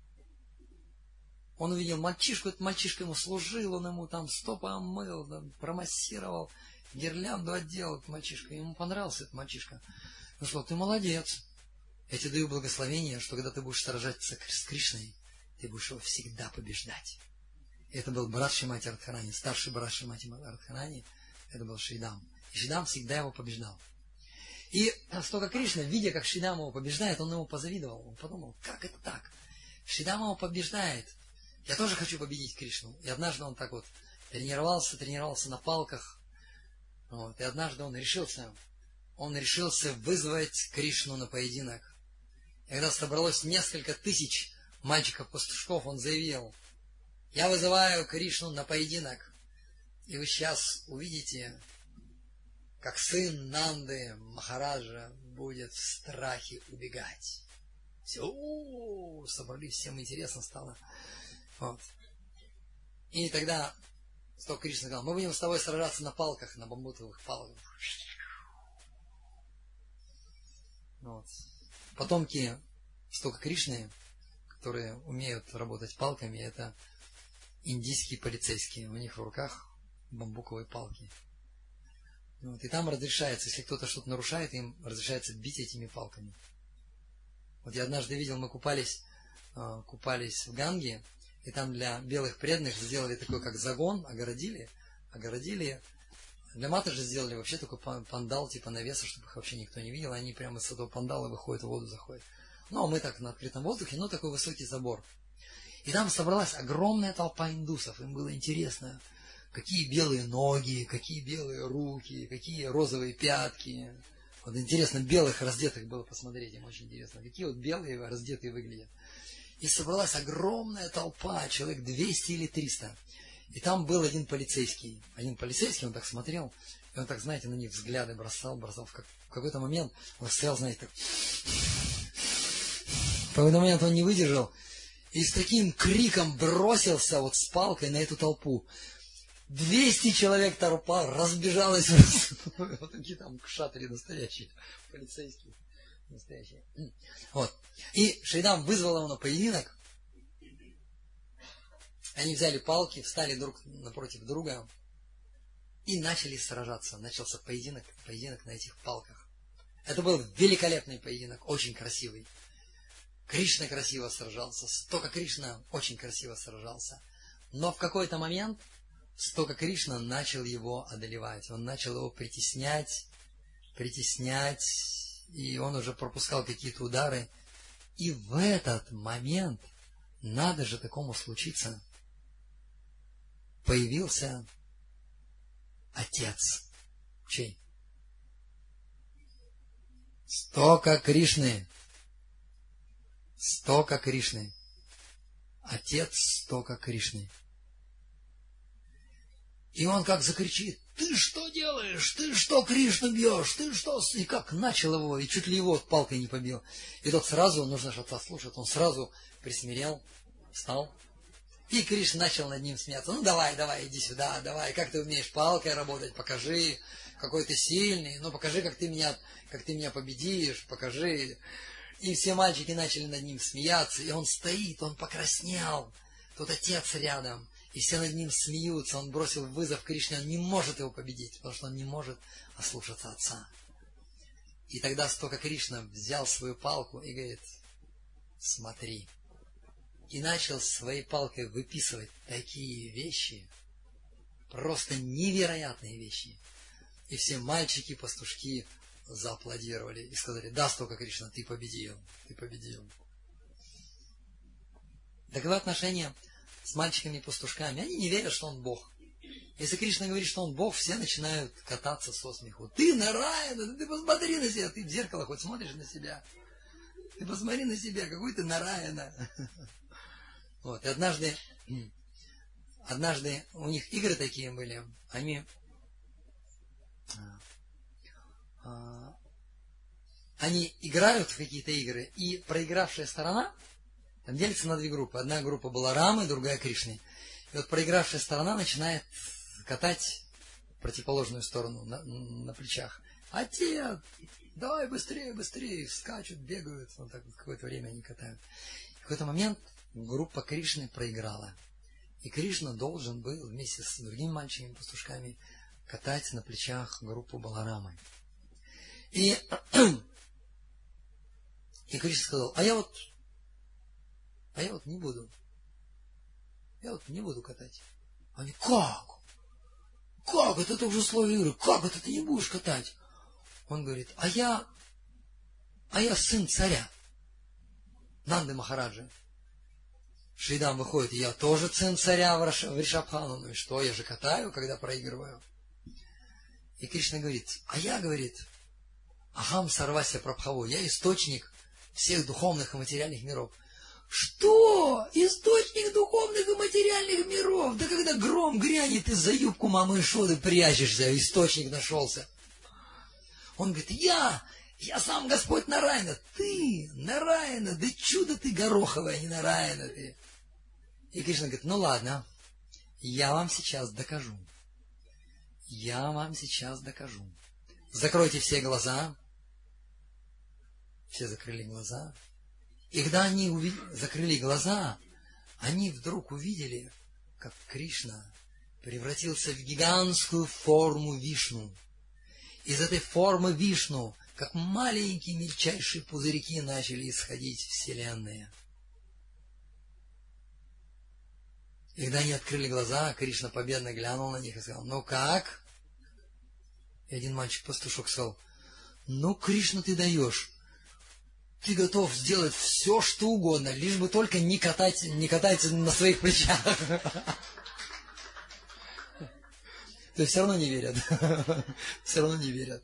Он увидел мальчишку, этот мальчишка ему служил, он ему там стопы омыл, там, промассировал, гирлянду отделал этот мальчишка. Ему понравился этот мальчишка. Он сказал, ты молодец. Я тебе даю благословение, что когда ты будешь сражаться с Кришной, ты будешь его всегда побеждать. И это был брат Шримати Радхарани, старший брат Шримати Радхарани, это был Шридам. И Шридам всегда его побеждал. И столько Кришна, видя, как Шридам его побеждает, он ему позавидовал. Он подумал, как это так? Шридам его побеждает. Я тоже хочу победить Кришну. И однажды он так вот тренировался, тренировался на палках. Вот. И однажды он решился, он решился вызвать Кришну на поединок. И когда собралось несколько тысяч мальчиков-пастушков, он заявил, я вызываю Кришну на поединок. И вы сейчас увидите, как сын Нанды Махараджа будет в страхе убегать. Все, у-у-у, собрались, всем интересно стало. Вот. И тогда Сток Кришна сказал, мы будем с тобой сражаться на палках, на бамбуковых палках. Вот. Потомки Стока Кришны, которые умеют работать палками, это индийские полицейские. У них в руках бамбуковые палки. Вот. И там разрешается, если кто-то что-то нарушает, им разрешается бить этими палками. Вот я однажды видел, мы купались, купались в Ганге, и там для белых преданных сделали такой, как загон, огородили, огородили. Для Матаджи сделали вообще такой пандал, типа навеса, чтобы их вообще никто не видел. Они прямо с этого пандала выходят, в воду заходят. Ну, а мы так на открытом воздухе, но такой высокий забор. И там собралась огромная толпа индусов. Им было интересно, какие белые ноги, какие белые руки, какие розовые пятки. Вот интересно, белых раздетых было посмотреть, им очень интересно. Какие вот белые раздетые выглядят. И собралась огромная толпа, человек двести или триста. И там был один полицейский. Один полицейский, он так смотрел, и он так, знаете, на них взгляды бросал, бросал. В, как, в какой-то момент он стоял, знаете, так... В какой-то момент он не выдержал и с таким криком бросился вот с палкой на эту толпу. двести человек толпа разбежалась. Вот такие там кшатри настоящие, полицейские. Настоящие. Вот. И Шридам вызвал его на поединок. Они взяли палки, встали друг напротив друга и начали сражаться. Начался поединок, поединок на этих палках. Это был великолепный поединок, очень красивый. Кришна красиво сражался, Стока Кришна очень красиво сражался. Но в какой-то момент Стока Кришна начал его одолевать. Он начал его притеснять, притеснять, и он уже пропускал какие-то удары. И в этот момент, надо же такому случиться, появился отец. Чей? Стока Кришны. Стока Кришны. Отец Стока Кришны. И он как закричит, ты что делаешь? Ты что Кришну бьешь? Ты что? И как начал его, и чуть ли его палкой не побил. И тот сразу, нужно же отца слушать, он сразу присмирел, встал. И Кришна начал над ним смеяться. Ну давай, давай, иди сюда, давай, как ты умеешь палкой работать, покажи, какой ты сильный, ну покажи, как ты меня, как ты меня победишь, покажи. И все мальчики начали над ним смеяться, и он стоит, он покраснел, тут отец рядом. И все над ним смеются, он бросил вызов Кришне, он не может его победить, потому что он не может ослушаться отца. И тогда Стока Кришна взял свою палку и говорит, смотри. И начал своей палкой выписывать такие вещи, просто невероятные вещи. И все мальчики-пастушки зааплодировали и сказали, да, Стока Кришна, ты победил, ты победил. Таковы отношения с мальчиками и пастушками. Они не верят, что он Бог. Если Кришна говорит, что он Бог, все начинают кататься со смеху. Ты Нараяна, ты посмотри на себя, ты в зеркало хоть смотришь на себя. Ты посмотри на себя, какой ты Нараяна. Вот, и однажды, однажды у них игры такие были, они, они играют в какие-то игры, и проигравшая сторона там делится на две группы. Одна группа была Рамы, другая Кришны. И вот проигравшая сторона начинает катать в противоположную сторону на, на плечах. А те, давай быстрее, быстрее, скачут, бегают. Вот так вот какое-то время они катают. В какой-то момент группа Кришны проиграла. И Кришна должен был вместе с другими мальчиками-пастушками катать на плечах группу Баларамы. И, и Кришна сказал, а я вот, а я вот не буду. Я вот не буду катать. Они, как? Как это, это уже условие игры? Как это ты не будешь катать? Он говорит, а я, а я сын царя, Нанды Махараджа. Шридам выходит, я тоже сын царя в Ришабхану. Ну и что, я же катаю, когда проигрываю. И Кришна говорит, а я, говорит, Ахам Сарвася Прабхаво, я источник всех духовных и материальных миров. Что? Источник духовных и материальных миров? Да когда гром грянет, ты за юбку мамы Ишоды прячешься, источник нашелся. Он говорит, я, я сам Господь Нараяна. Ты, Нараяна, да чудо ты гороховое, а не Нараяна ты. И Кришна говорит, ну ладно, я вам сейчас докажу. Я вам сейчас докажу. Закройте все глаза. Все закрыли глаза. И когда они увид... закрыли глаза, они вдруг увидели, как Кришна превратился в гигантскую форму Вишну. Из этой формы Вишну, как маленькие мельчайшие пузырьки, начали исходить вселенные. И когда они открыли глаза, Кришна победно глянул на них и сказал, ну как? И один мальчик-пастушок сказал, ну, Кришна, ты даешь. Ты готов сделать все, что угодно, лишь бы только не катать, не катать на своих плечах. То есть все равно не верят. Все равно не верят.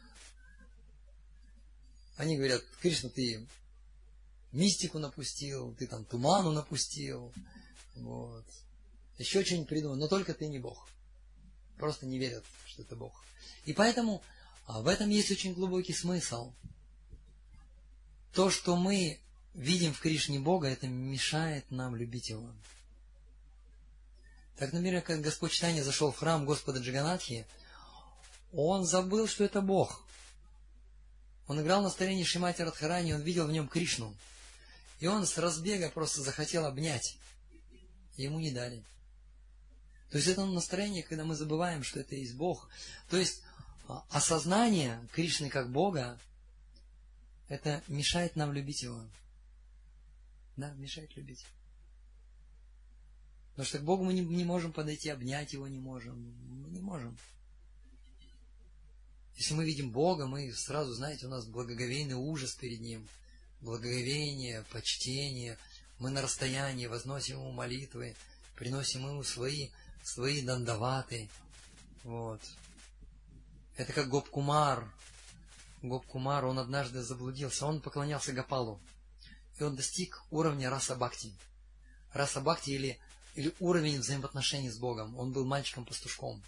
Они говорят, Кришна, ты мистику напустил, ты там туману напустил, вот. Еще что-нибудь придумал, но только ты не Бог. Просто не верят, что это Бог. И поэтому а в этом есть очень глубокий смысл. То, что мы видим в Кришне Бога, это мешает нам любить Его. Так, например, когда Господь Чайтанья зашел в храм Господа Джаганатхи, Он забыл, что это Бог. Он играл на старении Шримати Радхарани, он видел в нем Кришну. И он с разбега просто захотел обнять. Ему не дали. То есть это настроение, когда мы забываем, что это есть Бог. То есть осознание Кришны как Бога, это мешает нам любить Его. Да, мешает любить. Потому что к Богу мы не, не можем подойти, обнять Его не можем. Мы не можем. Если мы видим Бога, мы сразу, знаете, у нас благоговейный ужас перед Ним. Благоговение, почтение. Мы на расстоянии возносим Ему молитвы, приносим Ему свои, свои дандаваты. Вот. Это как Гопкумар. Гопкумар, он однажды заблудился. Он поклонялся Гопалу. И он достиг уровня раса бхакти. Раса бхакти или, или уровень взаимоотношений с Богом. Он был мальчиком-пастушком.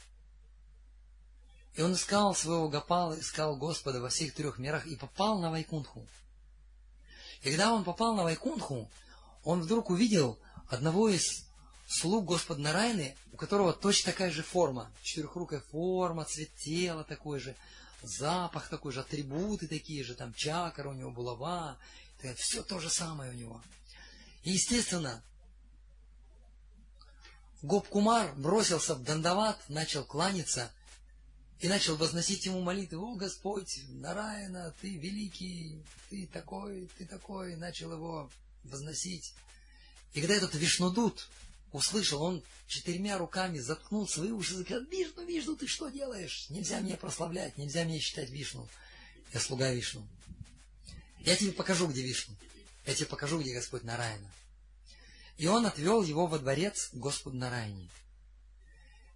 И он искал своего Гопала, искал Господа во всех трех мирах и попал на Вайкунтху. И когда он попал на Вайкунтху, он вдруг увидел одного из слуг Господа Нараяны, у которого точно такая же форма, четырехрукая форма, цвет тела такой же, запах такой же, атрибуты такие же, там чакра у него, булава, все то же самое у него. И естественно, Гопкумар бросился в дандават, начал кланяться и начал возносить ему молитвы. О, Господь, Нараяна, ты великий, ты такой, ты такой, начал его возносить. И когда этот Вишнудут услышал, он четырьмя руками заткнул свои уши и сказал: Вишну, Вишну, ты что делаешь? Нельзя меня прославлять, нельзя меня считать Вишну. Я слуга Вишну. Я тебе покажу, где Вишну. Я тебе покажу, где Господь Нараяна. И он отвел его во дворец к Господу Нараяне.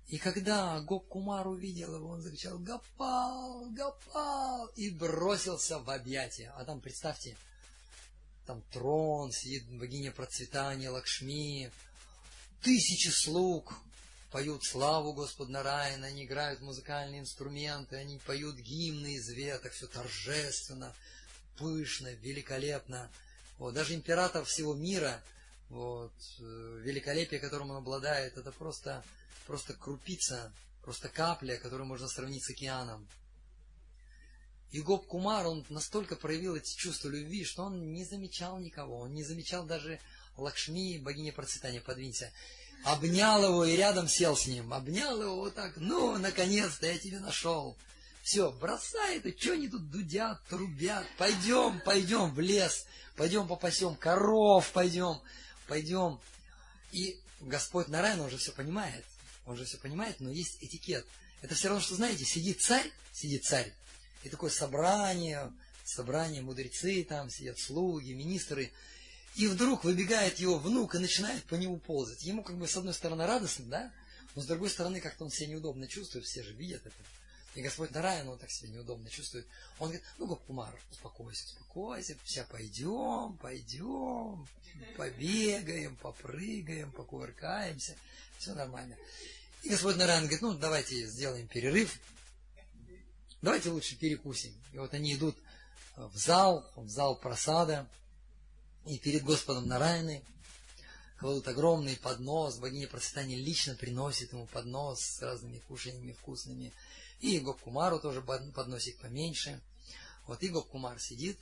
И когда Гоп-Кумар увидел его, он закричал: «Гопал! Гопал!» и бросился в объятия. А там, представьте, там трон, сидит богиня процветания Лакшми, тысячи слуг поют славу Господу Нараяна, они играют музыкальные инструменты, они поют гимны из веток, все торжественно, пышно, великолепно. Вот, даже император всего мира, вот, великолепие, которым он обладает, это просто, просто крупица, просто капля, которую можно сравнить с океаном. И Гоп-Кумар, он настолько проявил эти чувства любви, что он не замечал никого, он не замечал даже Лакшми, богиня процветания, подвинься. Обнял его и рядом сел с ним, обнял его вот так: «Ну, наконец-то я тебя нашел. Все, бросай это, что они тут дудят, трубят, пойдем, пойдем в лес, пойдем попасем коров, пойдем, пойдем». И Господь Нараян, он же все понимает, он же все понимает, но есть этикет. Это все равно, что, знаете, сидит царь, сидит царь, и такое собрание, собрание, мудрецы там, сидят слуги, министры, и вдруг выбегает его внук и начинает по нему ползать. Ему как бы с одной стороны радостно, да, но с другой стороны как-то он себя неудобно чувствует, все же видят это. И Господь Нараян, он так себя неудобно чувствует. Он говорит: «Ну, Гоп-Кумар, успокойся, успокойся, сейчас пойдем, пойдем, побегаем, попрыгаем, покувыркаемся, все нормально». И Господь Нараян говорит: «Ну, давайте сделаем перерыв, давайте лучше перекусим». И вот они идут в зал, в зал прасада, и перед Господом Нараяной кладут огромный поднос, богиня процветания лично приносит ему поднос с разными кушаньями вкусными. И Гоп-Кумару тоже подносик поменьше. Вот и Гоп-Кумар сидит.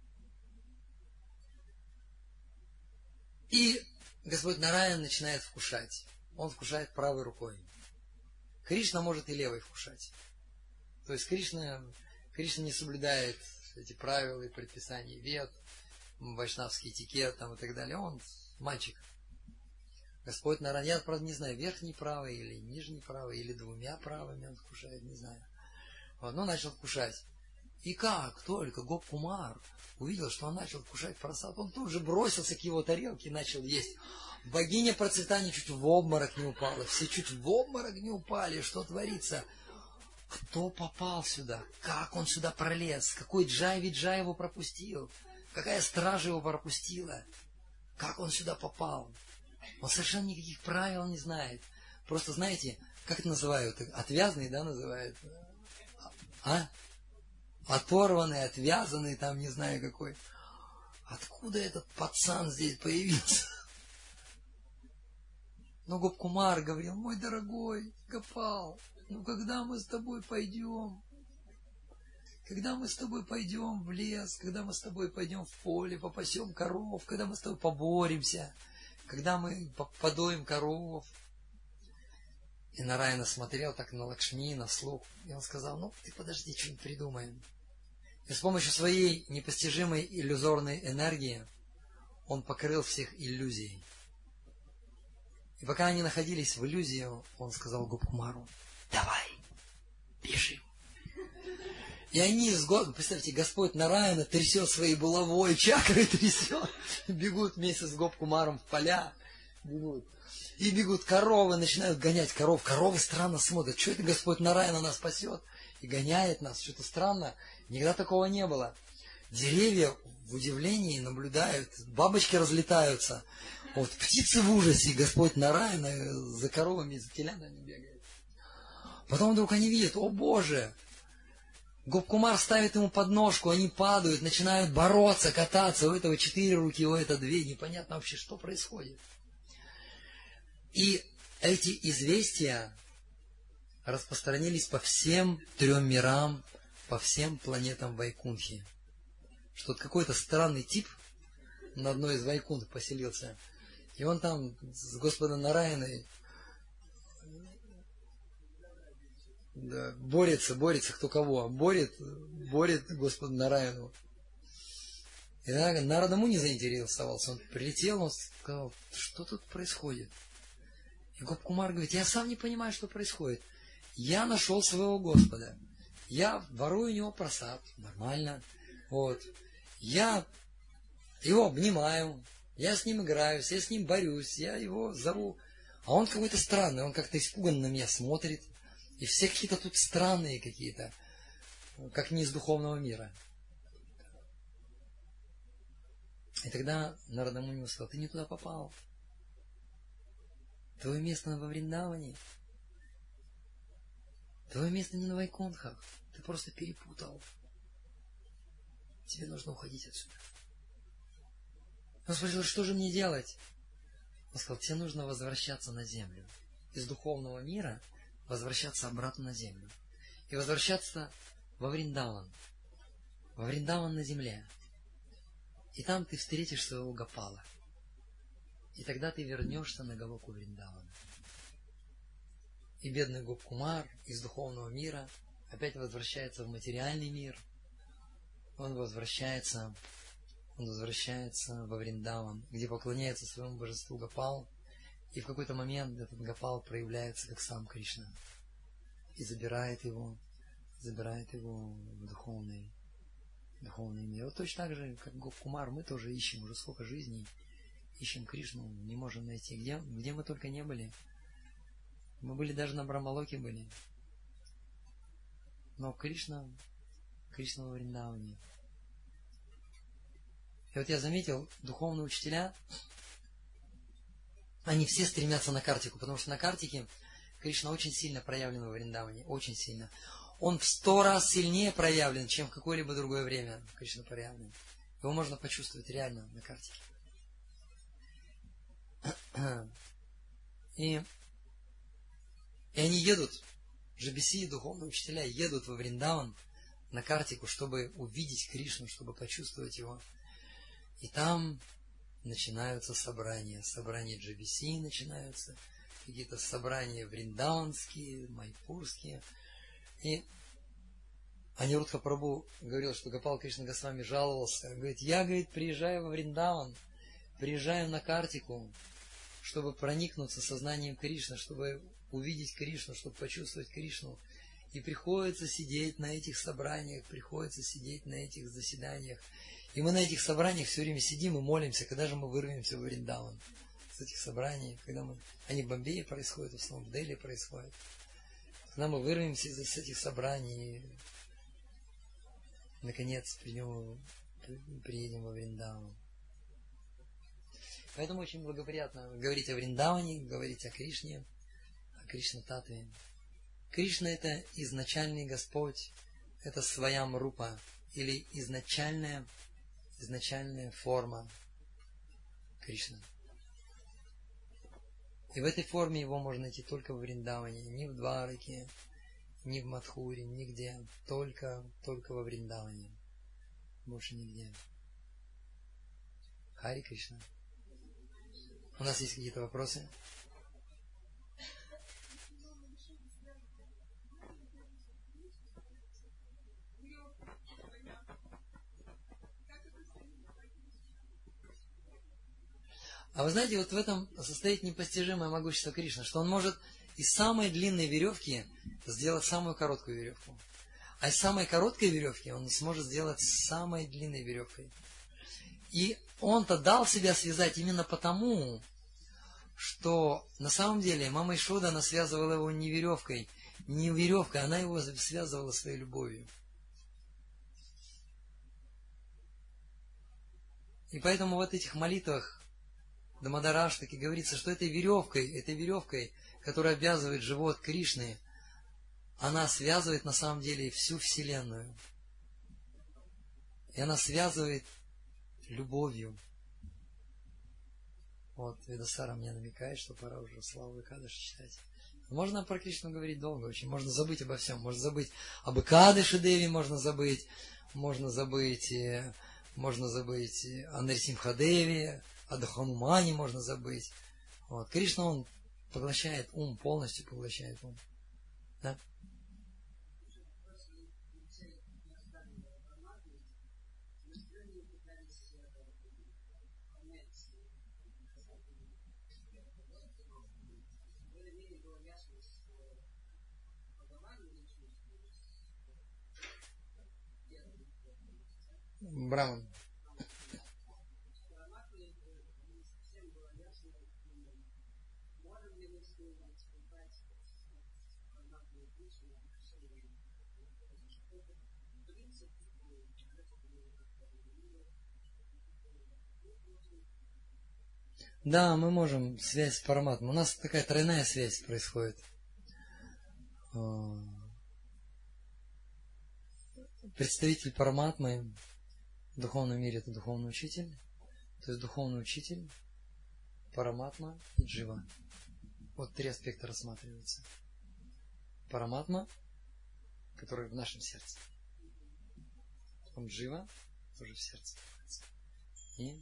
И Господь Нараян начинает вкушать. Он вкушает правой рукой. Кришна может и левой вкушать. То есть Кришна, Кришна не соблюдает эти правила и предписания вед, вайшнавский этикет там и так далее. Он мальчик. Господь Нараян, я, правда, не знаю, верхней правой или нижней правой, или двумя правыми он вкушает, не знаю. Вот, ну, начал вкушать. И как только Гоп-Кумар увидел, что он начал вкушать прасад, он тут же бросился к его тарелке и начал есть. Богиня процветания чуть в обморок не упала, все чуть в обморок не упали, что творится? Кто попал сюда? Как он сюда пролез? Какой джай-виджай его пропустил? Какая стража его пропустила? Как он сюда попал? Он совершенно никаких правил не знает. Просто, знаете, как это называют? Отвязанный, да, называют? А? Оторванный, отвязанный, там не знаю какой. Откуда этот пацан здесь появился? Но Гоп-Кумар говорил: «Мой дорогой Гопал, ну когда мы с тобой пойдем? Когда мы с тобой пойдем в лес, когда мы с тобой пойдем в поле, попасем коров, когда мы с тобой поборемся, когда мы подоим коров». И Нараяна смотрел так на Лакшми, на слуг, и он сказал: «Ну, ты подожди, что-нибудь придумаем». И с помощью своей непостижимой иллюзорной энергии он покрыл всех иллюзией. И пока они находились в иллюзии, он сказал Гоп-Кумару: «Давай, бежим». И они, представьте, Господь Нараяна трясет своей булавой, чакрой трясет, бегут вместе с Гоп-Кумаром в поля, бегут. И бегут коровы, начинают гонять коров. Коровы странно смотрят: что это Господь Нараяна нас спасет и гоняет нас, что-то странно. Никогда такого не было. Деревья в удивлении наблюдают, бабочки разлетаются. Вот птицы в ужасе, Господь Нараяна за коровами, за телянами бегает. Потом вдруг они видят: о Боже! Гоп-Кумар ставит ему подножку, они падают, начинают бороться, кататься. У этого четыре руки, у этого две. Непонятно вообще, что происходит. И эти известия распространились по всем трем мирам, по всем планетам Вайкунхи. Что какой-то странный тип на одной из Вайкунх поселился. И он там с Господом Нараяной да, борется, борется, кто кого. Борет, борет Господа Нараяну. И Нарада Муни заинтересовался. Он прилетел, он сказал: что тут происходит? И Гоп-Кумар говорит: я сам не понимаю, что происходит. Я нашел своего Господа. Я ворую у него прасад. Нормально. Вот. Я его обнимаю. Я с ним играюсь. Я с ним борюсь. Я его зову. А он какой-то странный, он как-то испуганно на меня смотрит. И все какие-то тут странные какие-то, как не из духовного мира. И тогда Нарада Муни сказал: ты не туда попал. Твое место во Вриндаване. Твое место не на Вайкунтхах. Ты просто перепутал. Тебе нужно уходить отсюда. Он спросил: что же мне делать? Он сказал: тебе нужно возвращаться на землю. Из духовного мира возвращаться обратно на землю. И возвращаться во Вриндаван. Во Вриндаван на земле. И там ты встретишь своего Гопала. И тогда ты вернешься на Галоку Вриндавана. И бедный Гопкумар из духовного мира опять возвращается в материальный мир. Он возвращается, он возвращается во Вриндаван, где поклоняется своему божеству Гопал. И в какой-то момент этот Гопал проявляется как сам Кришна. И забирает его, забирает его в духовный, духовный мир. Вот точно так же, как Гопкумар, мы тоже ищем уже сколько жизней. Ищем Кришну, не можем найти. Где, где мы только не были. Мы были даже на Брамалоке были. Но Кришна, Кришна во Вриндаване. И вот я заметил, духовные учителя, они все стремятся на Картику, потому что на Картике Кришна очень сильно проявлен во Вриндаване, очень сильно. Он в сто раз сильнее проявлен, чем в какое-либо другое время Кришна проявлен. Его можно почувствовать реально на Картике. И, и они едут, джебиси, духовные учителя, едут во Вриндаван на Картику, чтобы увидеть Кришну, чтобы почувствовать его. И там начинаются собрания. Собрания джебиси начинаются, какие-то собрания вриндаванские, майпурские. И Анирудха Прабху говорил, что Гопал Кришна Госвами жаловался. Говорит: я, говорит, приезжаю во Вриндаван, приезжаю на Картику, чтобы проникнуться сознанием Кришны, чтобы увидеть Кришну, чтобы почувствовать Кришну. И приходится сидеть на этих собраниях, приходится сидеть на этих заседаниях. И мы на этих собраниях все время сидим и молимся, когда же мы вырвемся в Вриндаван. С этих собраний, когда мы... Они в Бомбее происходят, в основном в Дели происходят. Когда мы вырвемся из этих собраний и, наконец, придем, приедем во Вриндаван. Поэтому очень благоприятно говорить о Вриндаване, говорить о Кришне, о Кришна-татве. Кришна — это изначальный Господь, это своям рупа, или изначальная, изначальная форма Кришны. И в этой форме его можно найти только в Вриндаване, ни в Двараке, ни в Мадхуре, нигде, только, только во Вриндаване, больше нигде. Хари Кришна. У нас есть какие-то вопросы? А вы знаете, вот в этом состоит непостижимое могущество Кришны, что он может из самой длинной веревки сделать самую короткую веревку. А из самой короткой веревки он сможет сделать самой длинной веревкой. И он-то дал себя связать именно потому, что на самом деле мама Ишода, она связывала его не веревкой, не веревкой, она его связывала своей любовью. И поэтому в этих молитвах Дамодар таки говорится, что этой веревкой, этой веревкой, которая обвязывает живот Кришны, она связывает на самом деле всю Вселенную. И она связывает любовью. Вот, Ведасара мне намекает, что пора уже Славу Экадыш читать. Можно про Кришну говорить долго очень, можно забыть обо всем. Можно забыть об Экадыше Деви, можно забыть, можно забыть, можно забыть о Нарисимхадеве, о Ханумане можно забыть. Вот. Кришна, он поглощает ум, полностью поглощает ум. Да? Браман. Да, мы можем связь с параматмой. У нас такая тройная связь происходит. Представитель параматмы в духовном мире — это духовный учитель. То есть духовный учитель, параматма и джива. Вот три аспекта рассматриваются. Параматма, который в нашем сердце. Потом джива, тоже в сердце. И,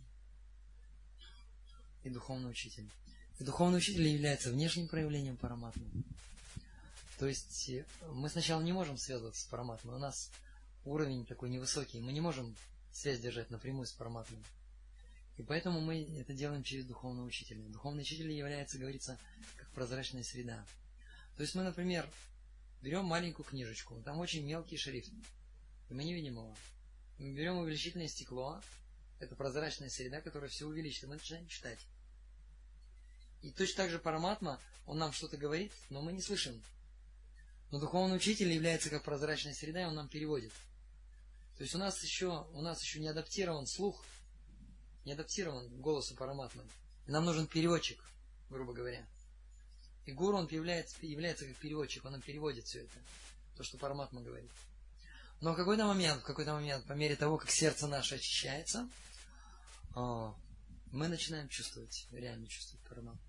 и духовный учитель. И духовный учитель является внешним проявлением параматмы. То есть мы сначала не можем связываться с параматмой. У нас уровень такой невысокий. Мы не можем связь держать напрямую с параматмой. И поэтому мы это делаем через духовного учителя. Духовный учитель является, говорится, как прозрачная среда. То есть мы, например, берем маленькую книжечку, там очень мелкий шрифт, и мы не видим его. Мы берем увеличительное стекло, это прозрачная среда, которая все увеличит, и мы начинаем читать. И точно так же параматма, он нам что-то говорит, но мы не слышим. Но духовный учитель является как прозрачная среда, и он нам переводит. То есть у нас еще, у нас еще не адаптирован слух, не адаптирован к голосу параматмы. И нам нужен переводчик, грубо говоря. И гуру, он является, является как переводчик, он нам переводит все это, то, что параматма говорит. Но в какой-то момент, в какой-то момент, по мере того, как сердце наше очищается, мы начинаем чувствовать, реально чувствовать параматму.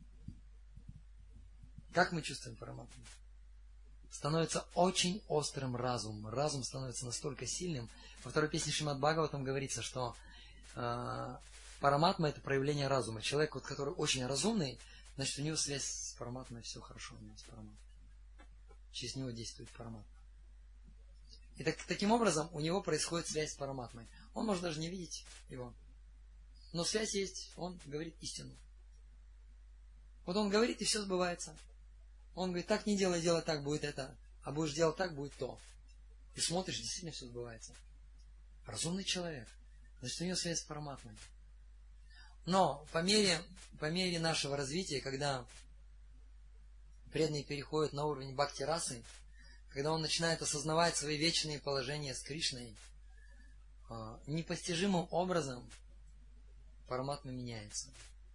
Как мы чувствуем параматму? Становится очень острым разум. Разум становится настолько сильным. Во второй песне Шримад Бхагаватам говорится, что э, параматма — это проявление разума. Человек, вот, который очень разумный, значит, у него связь с параматмой, все хорошо у него с параматмой. Через него действует параматма. И так, таким образом у него происходит связь с параматмой. Он может даже не видеть его. Но связь есть, он говорит истину. Вот он говорит, и все сбывается. Он говорит, так не делай, делай так, будет это. А будешь делать так, будет то. И смотришь, действительно все сбывается. Разумный человек. Значит, у него связь с параматмой. Но по мере, по мере нашего развития, когда преданный переходит на уровень бхакти-расы, когда он начинает осознавать свои вечные положения с Кришной, непостижимым образом параматма меняется.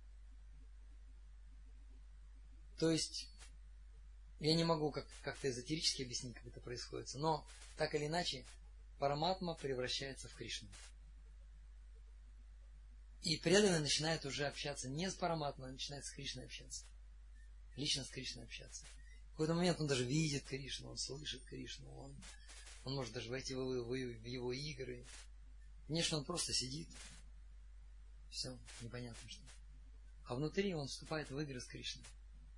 То есть, я не могу как- как-то эзотерически объяснить, как это происходит, но так или иначе, параматма превращается в Кришну. И преданный начинает уже общаться не с параматмой, а начинает с Кришной общаться. Лично с Кришной общаться. В какой-то момент он даже видит Кришну, он слышит Кришну, он, он может даже войти в, в, в его игры. Конечно, он просто сидит. Все, непонятно что. А внутри он вступает в игры с Кришной.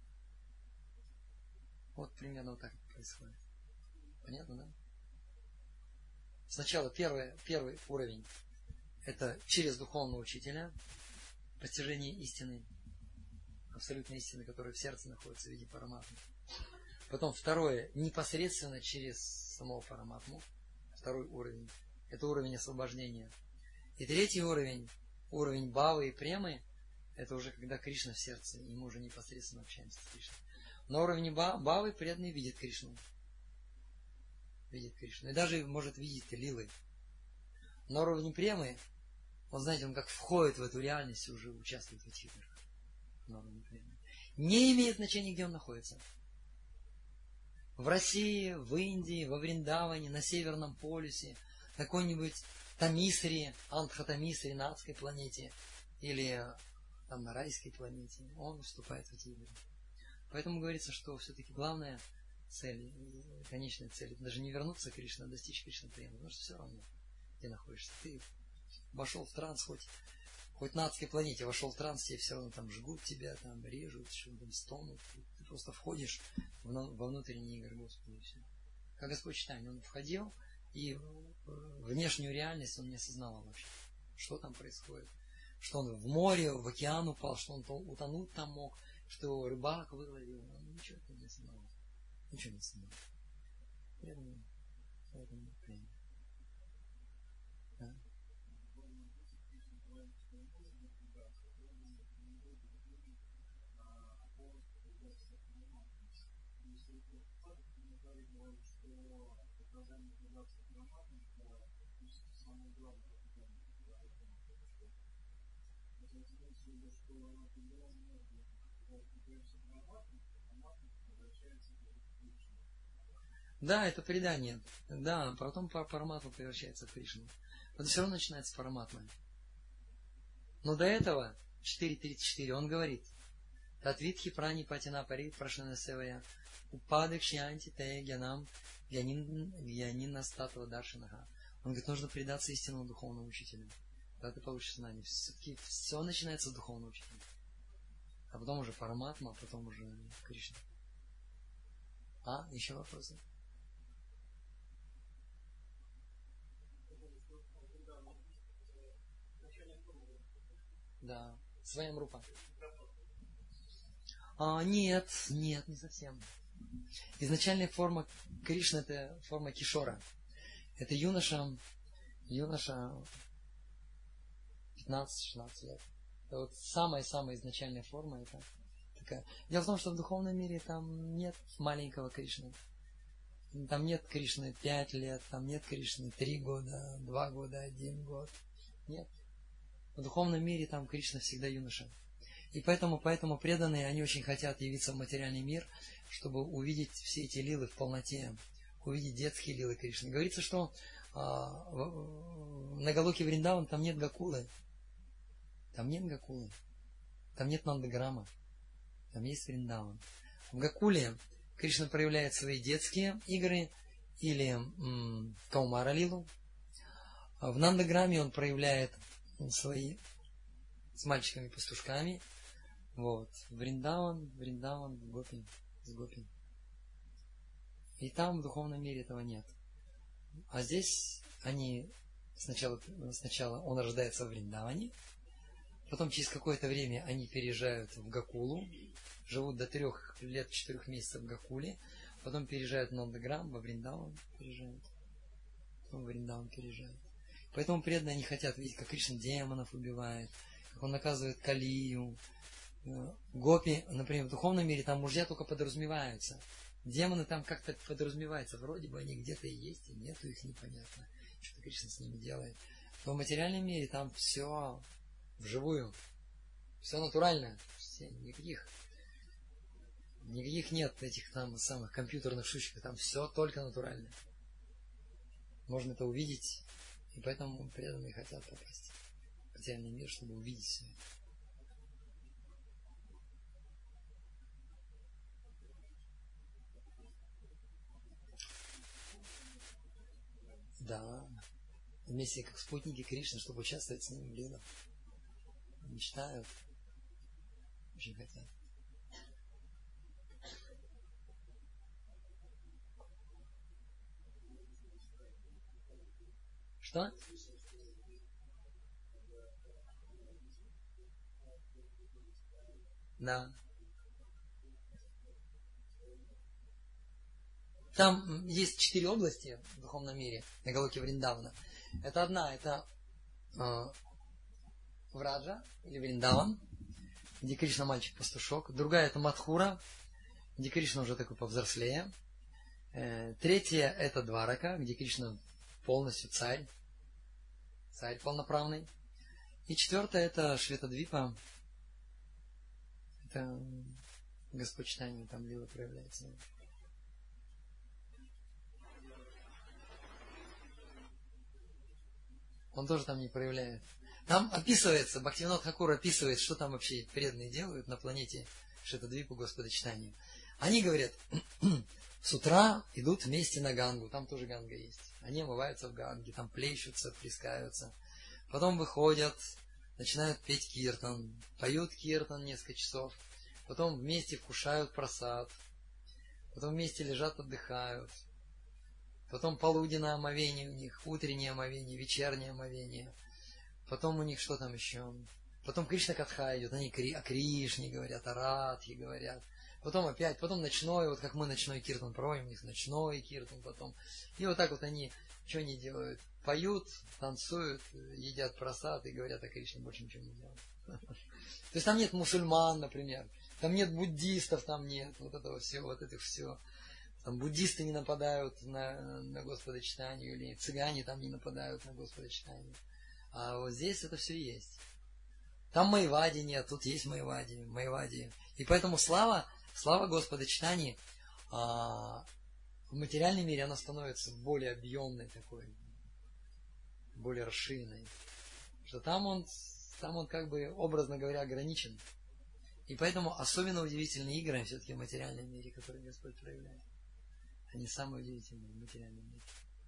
Вот примерно вот так это происходит. Понятно, да? Сначала первый, первый уровень — это через духовного учителя, постижение истины, абсолютной истины, которая в сердце находится в виде параматмы. Потом второе — непосредственно через самого параматму. Второй уровень — это уровень освобождения. И третий уровень, уровень бхавы и премы, это уже когда Кришна в сердце, и мы уже непосредственно общаемся с Кришной. На уровне бхавы преданный видит Кришну. Видит Кришну. И даже может видеть лилы. На уровне премы, он, знаете, он как входит в эту реальность и уже участвует в этих играх. На уровне премы. Не имеет значения, где он находится. В России, в Индии, во Вриндаване, на Северном полюсе, на какой-нибудь Тамисре, Антхатамисре, на адской планете, или там на райской планете, он вступает в эти игры. Поэтому говорится, что все-таки главная цель, конечная цель, это даже не вернуться к Кришне, а достичь Кришны према, потому что все равно, где находишься. Ты вошел в транс, хоть, хоть на адской планете вошел в транс, тебе все равно там жгут тебя, там режут, что-то там стонут. Ты просто входишь во внутренние игры Господа, и все. Как Господь Чайтанья, он входил, и внешнюю реальность он не осознавал вообще, что там происходит. Что он в море, в океан упал, что он утонуть там мог, что рыбак выловил, он ничего не осознавал. Ничего не осознавал. Поэтому, поэтому, да. Да, это предание. Да, потом Параматма превращается в Кришну. Но все равно начинается с Параматмы. Но до этого, четыре тридцать четыре, он говорит: Татвитхи прани патина пари прашана севая упадык шьянти те гянам гьянина статва даршинаха. Он говорит, нужно предаться истинному духовному учителю. Тогда ты получишь знание. Все-таки все начинается с духовного учителя. А потом уже Параматма, а потом уже Кришна. А, еще вопросы? Да, своим рупа. А, нет, нет, не совсем. Изначальная форма Кришны — это форма Кишора. Это юноша, юноша пятнадцать-шестнадцать лет. Это вот самая-самая изначальная форма. Это такая. Дело в том, что в духовном мире там нет маленького Кришны. Там нет Кришны пять лет, там нет Кришны три года, два года, один год. Нет. В духовном мире там Кришна всегда юноша. И поэтому, поэтому преданные, они очень хотят явиться в материальный мир, чтобы увидеть все эти лилы в полноте, увидеть детские лилы Кришны. Говорится, что а, в, на Галоке Вриндаван там нет Гакулы. Там нет Гакулы. Там нет Нандаграма. Там есть Вриндаван. В Гакуле Кришна проявляет свои детские игры или м, Каумара лилу. В Нандаграме он проявляет свои с мальчиками-пастушками. Вот. Вриндаван, Вриндаван, Гопи, с Гопи. И там в духовном мире этого нет. А здесь они сначала, сначала он рождается в Вриндаване, потом через какое-то время они переезжают в Гакулу, живут до трех лет, четырех месяцев в Гакуле, потом переезжают в Нандаграм, во Вриндаван переезжают, потом в Вриндаван переезжают. Поэтому преданные не хотят видеть, как Кришна демонов убивает, как он наказывает Калию. Гопи, например, в духовном мире там мужья только подразумеваются. Демоны там как-то подразумеваются. Вроде бы они где-то и есть, и нету их, непонятно. Что Кришна с ними делает. Но в материальном мире там все вживую. Все натурально. Все, никаких, никаких нет этих там самых компьютерных штучек. Там все только натурально. Можно это увидеть. И поэтому преданные хотят попасть в материальный мир, чтобы увидеть все это. Да, вместе как спутники Кришны, чтобы участвовать с ним в лилах. Мечтают, очень хотят. Что? Да. Там есть четыре области в духовном мире, на Галоке Вриндавана. Это одна, это э, Враджа или Вриндаван, где Кришна мальчик-пастушок. Другая это Мадхура, где Кришна уже такой повзрослее. Э, третья это Дварака, где Кришна полностью царь, царь полноправный. И четвертая это Шветадвипа, это Господь Чайтанья, там лила проявляется. Он тоже там не проявляет. Там описывается, Бхактивинод Хакур описывает, что там вообще преданные делают на планете Шветадвипу Господа Чайтаньи. Они говорят, с утра идут вместе на Гангу, там тоже Ганга есть. Они омываются в Ганге, там плещутся, плескаются. Потом выходят, начинают петь киртан, поют киртан несколько часов. Потом вместе вкушают прасад. Потом вместе лежат, отдыхают. Потом полуденное омовение у них, утреннее омовение, вечернее омовение. Потом у них что там еще? Потом Кришна Катха идет, они о Кришне говорят, о Радхе говорят. Потом опять, потом ночной, вот как мы ночной киртан проводим, у них ночной киртан потом. И вот так вот они, что они делают? Поют, танцуют, едят прасад и говорят о Кришне, больше ничего не делают. То есть там нет мусульман, например, там нет буддистов, там нет вот этого всего, вот этих все. Там буддисты не нападают на, на Господа Чайтанью, или цыгане там не нападают на Господа Чайтанью. А вот здесь это все есть. Там Майвади нет, тут есть Майвади, Майвади. И поэтому слава, слава Господа читаний а, в материальном мире она становится более объемной такой, более расширенной. Что там он, там он как бы, образно говоря, ограничен. И поэтому особенно удивительные игры все-таки в материальном мире, которые Господь проявляет. Они самые удивительные в материальном мире.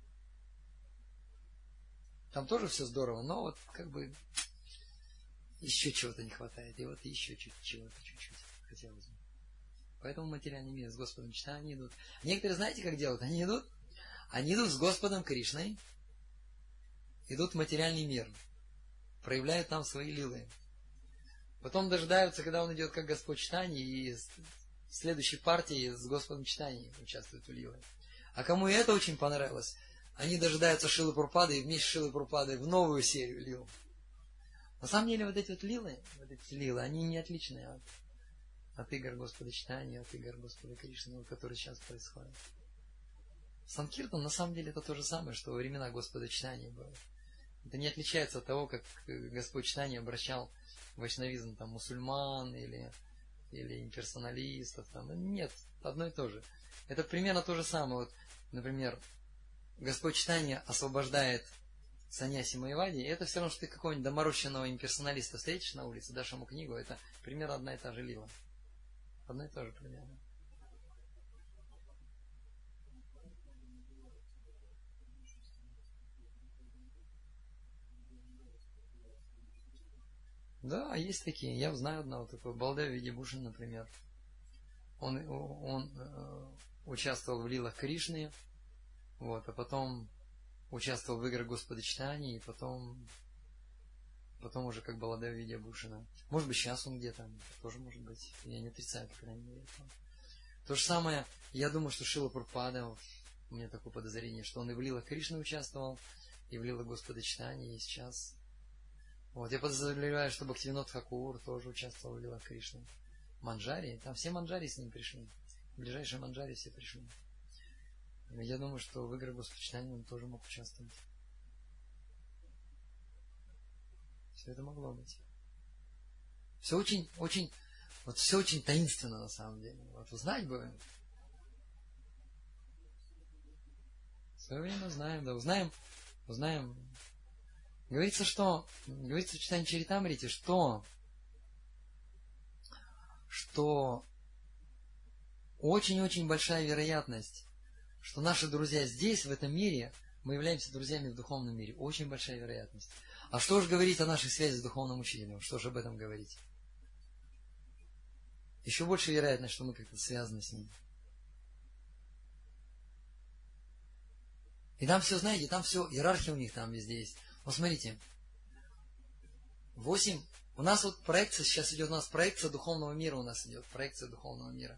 Там тоже все здорово, но вот как бы еще чего-то не хватает. И вот еще чего-то чуть-чуть хотелось бы. Поэтому в материальный мир с Господом читания они идут. Некоторые, знаете, как делают? Они идут, они идут с Господом Кришной, идут в материальный мир, проявляют там свои лилы. Потом дожидаются, когда он идет как Господь читания, и в следующей партии с Господом читания участвуют в лилы. А кому и это очень понравилось, они дожидаются Шилы Прабхупады и вместе с Шилой Прабхупадой в новую серию лил. На самом деле вот эти вот лилы, вот эти лилы, они не отличные от, от игр Господа читания, от игр Господа Кришны, которые сейчас происходят. Санкиртан на самом деле это то же самое, что во времена Господа читания было. Это не отличается от того, как Господь читания обращал вайшнавизм там мусульман или, или имперсоналистов. Там. Нет, одно и то же. Это примерно то же самое. Вот, например, Господь читания освобождает саньяси Майвади, и это все равно, что ты какого-нибудь доморощенного имперсоналиста встретишь на улице, дашь ему книгу, это примерно одна и та же лила. Одно и то же примерно. Да, есть такие. Я знаю одного такого. Балдев Видибушин, например. Он, он э, участвовал в лилах Кришны, вот, а потом участвовал в играх Господа читания, и потом, потом уже как Баладев Видибушина. Может быть, сейчас он где-то, тоже может быть. Я не отрицаю, по крайней мере. То же самое, я думаю, что Шила Прабхупада, у меня такое подозрение, что он и в лилах Кришны участвовал, и в лилах Господа читания, и сейчас. Вот, я подозреваю, что Бхактивинод Хакур тоже участвовал в лилах Кришны. Манджари, там все манджари с ним пришли. Ближайшие манджари все пришли. Я думаю, что в играх Господа читания он тоже мог участвовать. Все это могло быть. Все очень, очень, вот все очень таинственно на самом деле. Вот узнать бы. В свое время узнаем, да, узнаем, узнаем. Говорится, что, говорится в читании Чаритамрити, что, что очень-очень большая вероятность, что наши друзья здесь, в этом мире, мы являемся друзьями в духовном мире. Очень большая вероятность. А что же говорить о нашей связи с духовным учителем? Что же об этом говорить? Еще больше вероятность, что мы как-то связаны с ним. И там все, знаете, там все, иерархия у них там везде есть. Вот смотрите, восемь, у нас вот проекция, сейчас идет у нас проекция духовного мира, у нас идет проекция духовного мира.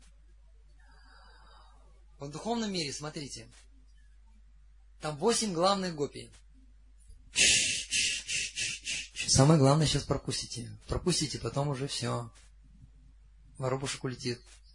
В духовном мире, смотрите, там восемь главных гопий. Самое главное сейчас пропустите. Пропустите, потом уже все. Воробушек улетит.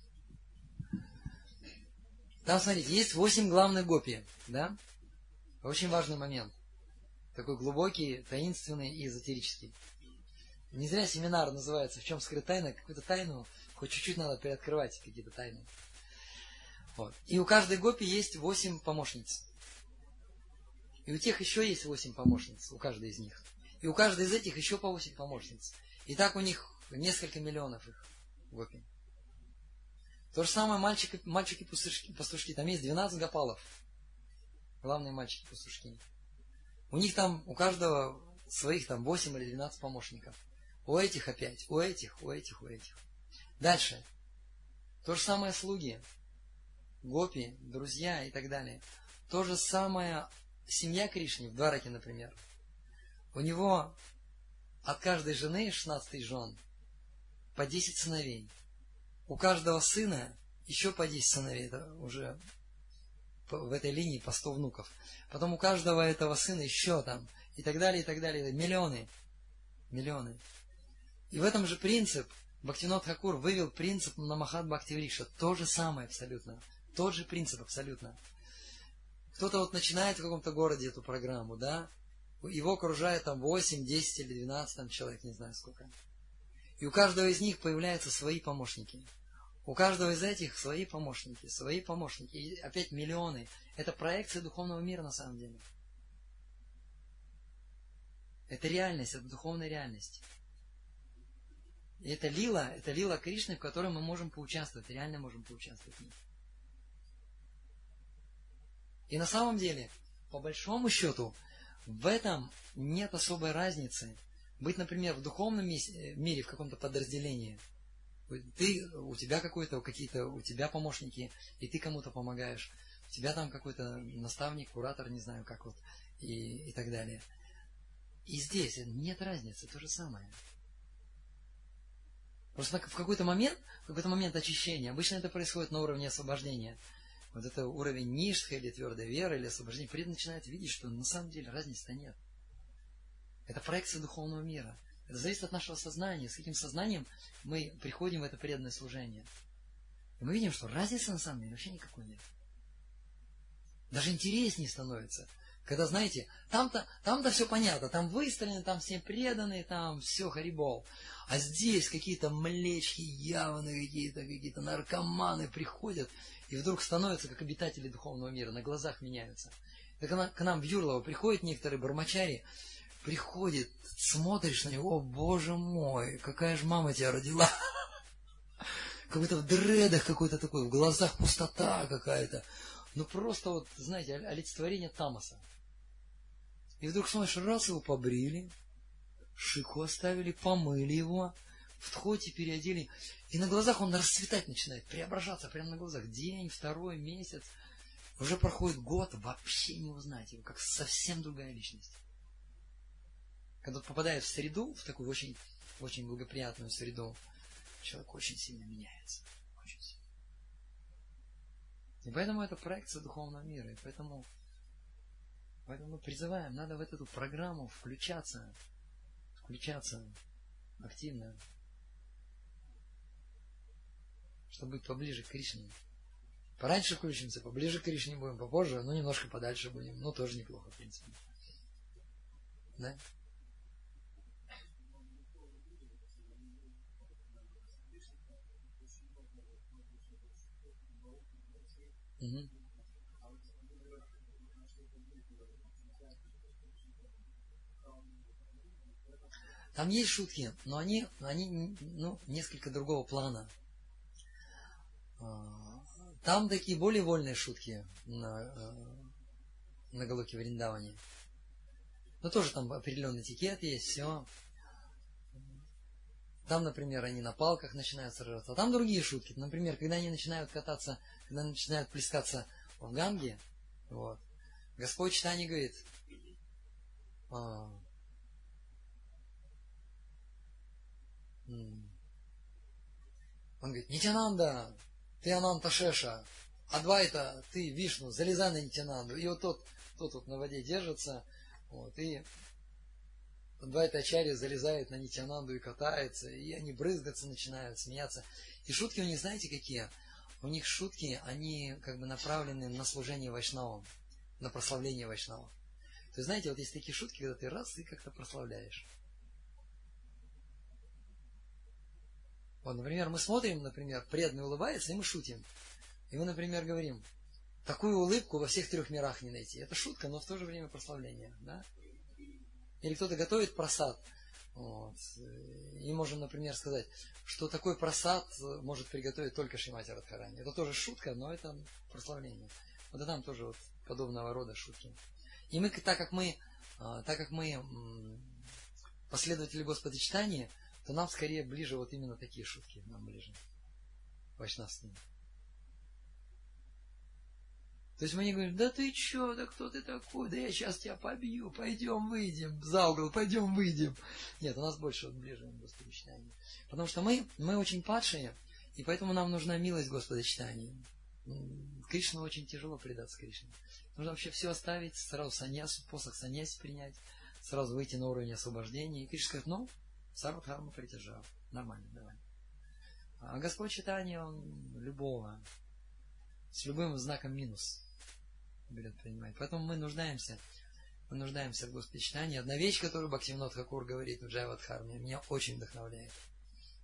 Там, смотрите, есть восемь главных гопий, да? Очень важный момент. Такой глубокий, таинственный и эзотерический. Не зря семинар называется «В чем скрыта тайна?» Какую-то тайну, хоть чуть-чуть надо приоткрывать какие-то тайны. Вот. И у каждой гопи есть восемь помощниц. И у тех еще есть восемь помощниц, у каждой из них. И у каждой из этих еще по восемь помощниц. И так у них несколько миллионов их гопи. То же самое мальчики, мальчики-пастушки, пастушки. Там есть двенадцать гопалов. Главные мальчики-пастушки. У них там, у каждого своих там восемь или двенадцать помощников. У этих опять, у этих, у этих, у этих. Дальше. То же самое слуги. Гопи, друзья и так далее. То же самое семья Кришны, в Двараке, например. У него от каждой жены шестнадцать тысяч жен по десять сыновей. У каждого сына еще по десять сыновей. Это уже в этой линии по сто внуков. Потом у каждого этого сына еще там и так далее, и так далее. Миллионы. Миллионы. И в этом же принцип Бхактивинод Хакур вывел принцип на Махат Бхакти Врикша. То же самое абсолютно. Тот же принцип абсолютно. Кто-то вот начинает в каком-то городе эту программу, да? Его окружает там восемь, десять или двенадцать там человек, не знаю сколько. И у каждого из них появляются свои помощники. У каждого из этих свои помощники, свои помощники. И опять миллионы. Это проекция духовного мира на самом деле. Это реальность, это духовная реальность. И это лила, это лила Кришны, в которой мы можем поучаствовать, реально можем поучаствовать в ней. И на самом деле, по большому счету, в этом нет особой разницы. Быть, например, в духовном мире, в каком-то подразделении. Ты, у тебя какой-то, какие-то, у тебя помощники, и ты кому-то помогаешь. У тебя там какой-то наставник, куратор, не знаю как вот, и, и так далее. И здесь нет разницы, то же самое. Просто в какой-то момент, в какой-то момент очищения, обычно это происходит на уровне освобождения. Вот это уровень ништха или твердой веры, или освобождения. Преданный начинает видеть, что на самом деле разницы-то нет. Это проекция духовного мира. Это зависит от нашего сознания. С каким сознанием мы приходим в это преданное служение. И мы видим, что разницы на самом деле вообще никакой нет. Даже интереснее становится. Когда, знаете, там-то, там-то все понятно, там выстроены, там все преданные, там все харибол. А здесь какие-то млечки явные, какие-то какие-то наркоманы приходят, и вдруг становятся как обитатели духовного мира, на глазах меняются. Так к нам в Юрлово приходят некоторые бармачари, приходит, смотришь на него, о боже мой, какая же мама тебя родила. Какой-то в дредах какой-то такой, в глазах пустота какая-то. Ну просто вот, знаете, олицетворение тамаса. И вдруг смотришь, раз его побрили, шику оставили, помыли его, в тхоте переодели. И на глазах он расцветать начинает, преображаться прямо на глазах. День, второй, месяц. Уже проходит год, вообще не узнать его, как совсем другая личность. Когда попадает в среду, в такую очень, очень благоприятную среду, человек очень сильно меняется. Очень сильно. И поэтому это проекция духовного мира. И поэтому, поэтому мы призываем, надо в эту программу включаться, включаться активно, чтобы быть поближе к Кришне. Пораньше включимся, поближе к Кришне будем, попозже, но немножко подальше будем. Ну, тоже неплохо, в принципе. Да? Угу. Там есть шутки, но они, они ну, несколько другого плана. Там такие более вольные шутки на, на Галоке Вриндаване. Но тоже там определенный этикет есть, все. Там, например, они на палках начинают сражаться. А там другие шутки. Например, когда они начинают кататься, когда начинают плескаться в Ганге, вот, Господь Чайтанья говорит, а, он говорит, Нитянанда, ты Ананта Шеша, Адвайта, ты Вишну, залезай на Нитянанду. И вот тот, тот вот на воде держится, вот, и Адвайта Ачарья залезает на Нитянанду и катается, и они брызгаться начинают, смеяться. И шутки у них, знаете, какие? У них шутки, они как бы направлены на служение вайшнавам, на прославление вайшнавов. То есть, знаете, вот есть такие шутки, когда ты раз и как-то прославляешь. Вот, например, мы смотрим, например, преданный улыбается, и мы шутим. И мы, например, говорим, такую улыбку во всех трех мирах не найти. Это шутка, но в то же время прославление. Да? Или кто-то готовит прасад. Вот. И можем, например, сказать, что такой прасад может приготовить только Шримати Радхарани. Это тоже шутка, но это прославление. Вот и там тоже вот подобного рода шутки. И мы, так как мы, так как мы последователи Господочитания, то нам скорее ближе вот именно такие шутки, нам ближе. Вайшнавские. То есть мы не говорим, да ты че, да кто ты такой, да я сейчас тебя побью, пойдем выйдем за угол, пойдем выйдем. Нет, у нас больше вот ближе Господочитание. Потому что мы, мы очень падшие, и поэтому нам нужна милость Господочитания. Кришну очень тяжело предаться Кришне. Нужно вообще все оставить, сразу саньясу, посох саньяси принять, сразу выйти на уровень освобождения. И Кришна скажет, ну, сарвадхарма притяжал. Нормально, давай. А Господь Чайтанья, он любого, с любым знаком минус берет, принимает. Поэтому мы нуждаемся, мы нуждаемся в Господочитании. Одна вещь, которую Бхактивинода Тхакур говорит в Джайавадхарме, меня очень вдохновляет.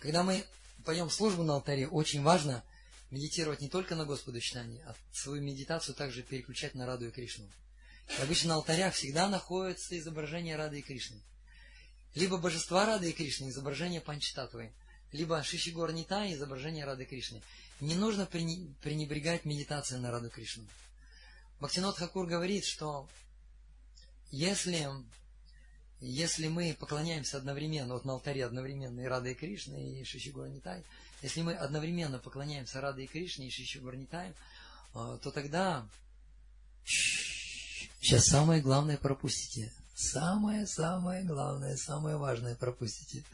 Когда мы поем службу на алтаре, очень важно медитировать не только на Господа читание, а свою медитацию также переключать на Раду и Кришну. И обычно на алтарях всегда находится изображение Рады и Кришны. Либо божества Рады и Кришны, изображение Панчтатвы, либо Шиши Гор Нитай, изображение Рады и Кришны. Не нужно пренебрегать медитацией на Раду Кришну. Бхактинот Хакур говорит, что если, если мы поклоняемся одновременно, вот на алтаре одновременно и Рады и Кришны, и Шиши Гор Нитай, если мы одновременно поклоняемся Раде и Кришне и Шиши Гор Нитай, то тогда... Сейчас самое главное пропустите. Самое-самое главное, самое важное пропустите.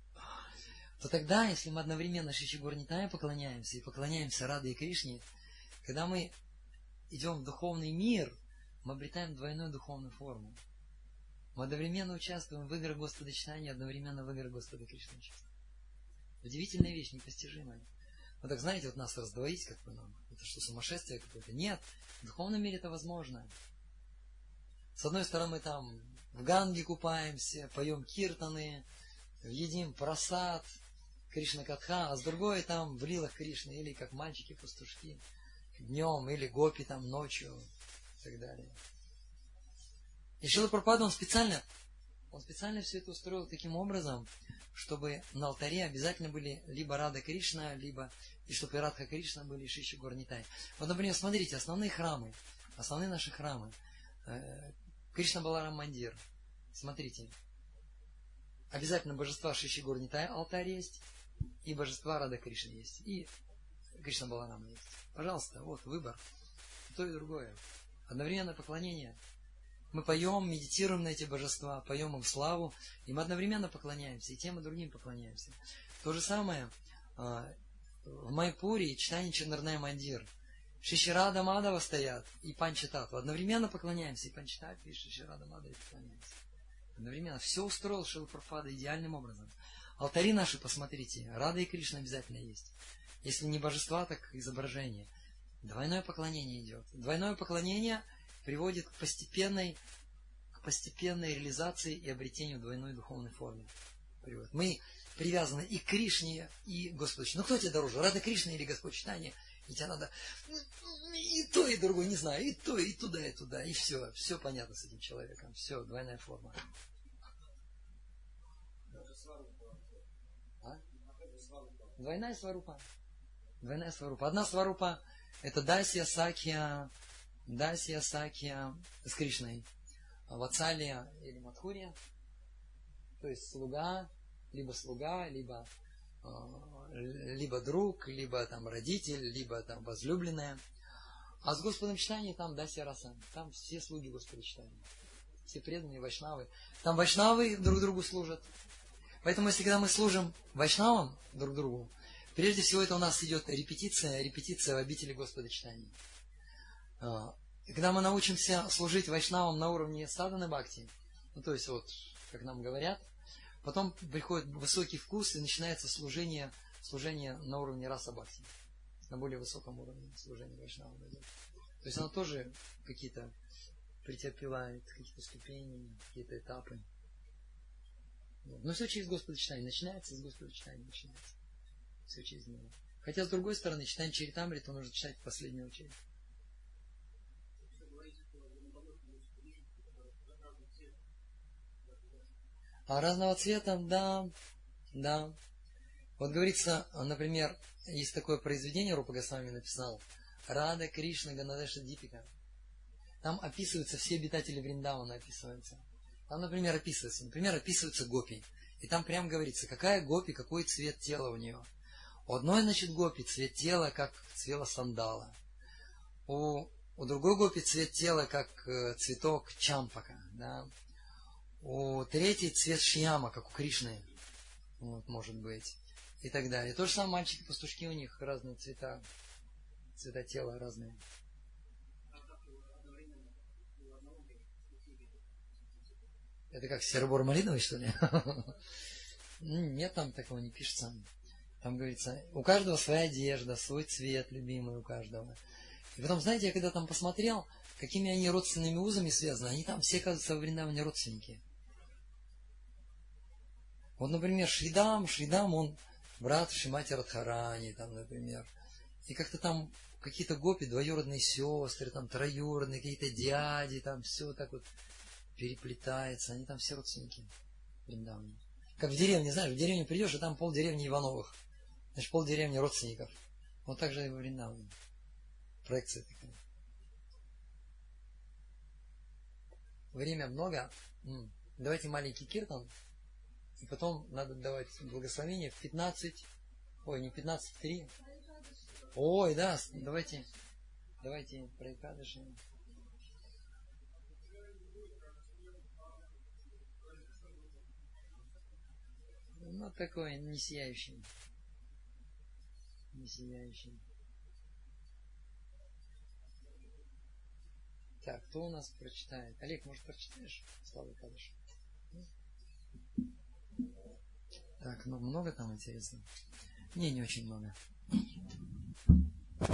То тогда, если мы одновременно Шиши Гор Нитай поклоняемся и поклоняемся Раде и Кришне, когда мы идем в духовный мир, мы обретаем двойную духовную форму. Мы одновременно участвуем в играх Господа читания, одновременно в играх Господа Кришны. Удивительная вещь, непостижимая. Вот так, знаете, вот нас раздвоить, как бы нам. Это что, сумасшествие какое-то? Нет, в духовном мире это возможно. С одной стороны, мы там в Ганге купаемся, поем киртаны, едим прасад, Кришна Катха, а с другой там в лилах Кришны, или как мальчики-пастушки, днем, или гопи там ночью, и так далее. И Шрила Прабхупада, он специально, он специально все это устроил таким образом, чтобы на алтаре обязательно были либо Рада Кришна, либо, и чтобы и Радха Кришна были, и Шиши Гор Нитай. Вот, например, смотрите, основные храмы, основные наши храмы, Кришна Баларам Мандир. Смотрите. Обязательно божества Шиши Гор Нитай алтарь есть. И божества Рада Кришны есть. И Кришна Баларам есть. Пожалуйста, вот выбор. И то и другое. Одновременное поклонение. Мы поем, медитируем на эти божества, поем им славу. И мы одновременно поклоняемся. И тем и другим поклоняемся. То же самое в Майпуре читание Чандарнай Мандир. Шиширада Мадава стоят и Панчататва. Одновременно поклоняемся и Панчататве, и Шиширада Мадаве поклоняемся. Одновременно. Все устроил Шрила Прабхупада идеальным образом. Алтари наши, посмотрите, Рада и Кришна обязательно есть. Если не божества, так изображение. Двойное поклонение идет. Двойное поклонение приводит к постепенной, к постепенной реализации и обретению двойной духовной формы. Приводит. Мы привязаны и к Кришне, и к Господу. Ну кто тебе дороже, Рада Кришна или Господь читание? И тебе надо и то, и другое, не знаю, и то, и туда, и туда, и все. Все понятно с этим человеком. Все, двойная форма. А? Двойная сварупа. Двойная сварупа. Одна сварупа это Дасья Сакья, Дасья Сакья с Кришной. Вацалия или Мадхурия. То есть слуга, либо слуга, либо либо друг, либо там родитель, либо там возлюбленная. А с Господом читания там Дасья Раса. Там все слуги Господа читания. Все преданные вайшнавы. Там вайшнавы друг другу служат. Поэтому, если когда мы служим вайшнавам друг другу, прежде всего это у нас идет репетиция, репетиция в обители Господа читания. И когда мы научимся служить вайшнавам на уровне садханы бхакти, ну то есть вот, как нам говорят, потом приходит высокий вкус и начинается служение, служение на уровне раса бхакти. На более высоком уровне служения вайшнава дойдет. То есть оно тоже какие-то претерпевает, какие-то ступени, какие-то этапы. Но все через Господа читания. Начинается с Господа читания. Начинается. Все через него. Хотя с другой стороны, читание Чаритамриту нужно читать в последнюю очередь. А разного цвета, да, да. Вот говорится, например, есть такое произведение, Рупа Госвами написал, Рада Кришна Ганадеша Дипика. Там описываются все обитатели Вриндавана, описываются. Там, например, описывается, например, описывается гопи. И там прям говорится, какая гопи, какой цвет тела у нее. У одной, значит, гопи цвет тела, как цвет сандала. У, у другой гопи цвет тела, как э, цветок чампака. Да? У третьей цвет шьяма, как у Кришны. Вот, может быть. И так далее. То же самое мальчики-пастушки, у них разные цвета. Цвета тела разные. Это как серо-буро-малиновый, что ли? Нет, там такого не пишется. Там говорится, у каждого своя одежда, свой цвет любимый у каждого. И потом, знаете, я когда там посмотрел, какими они родственными узами связаны, они там все, кажется, в Вриндаване родственники. Вот, например, Шридам, Шридам, он брат Шримати Радхарани, там, например. И как-то там какие-то гопи, двоюродные сестры, там, троюродные, какие-то дяди, там все так вот переплетается. Они там все родственники Вриндавана. Как в деревне, знаешь, в деревню придешь, и там пол деревни Ивановых. Значит, пол деревни родственников. Вот так же и во Вриндаване. Проекция такая. Время много. Давайте маленький киртан. И потом надо давать благословение в пятнадцать. Ой, не пятнадцать, в три. Ой, да, давайте. Давайте про Экадаши. Ну, такой не сияющий. Не сияющий. Так, кто у нас прочитает? Олег, может, прочитаешь Славу Экадаши? Так, ну много там интересно? Не, не очень много.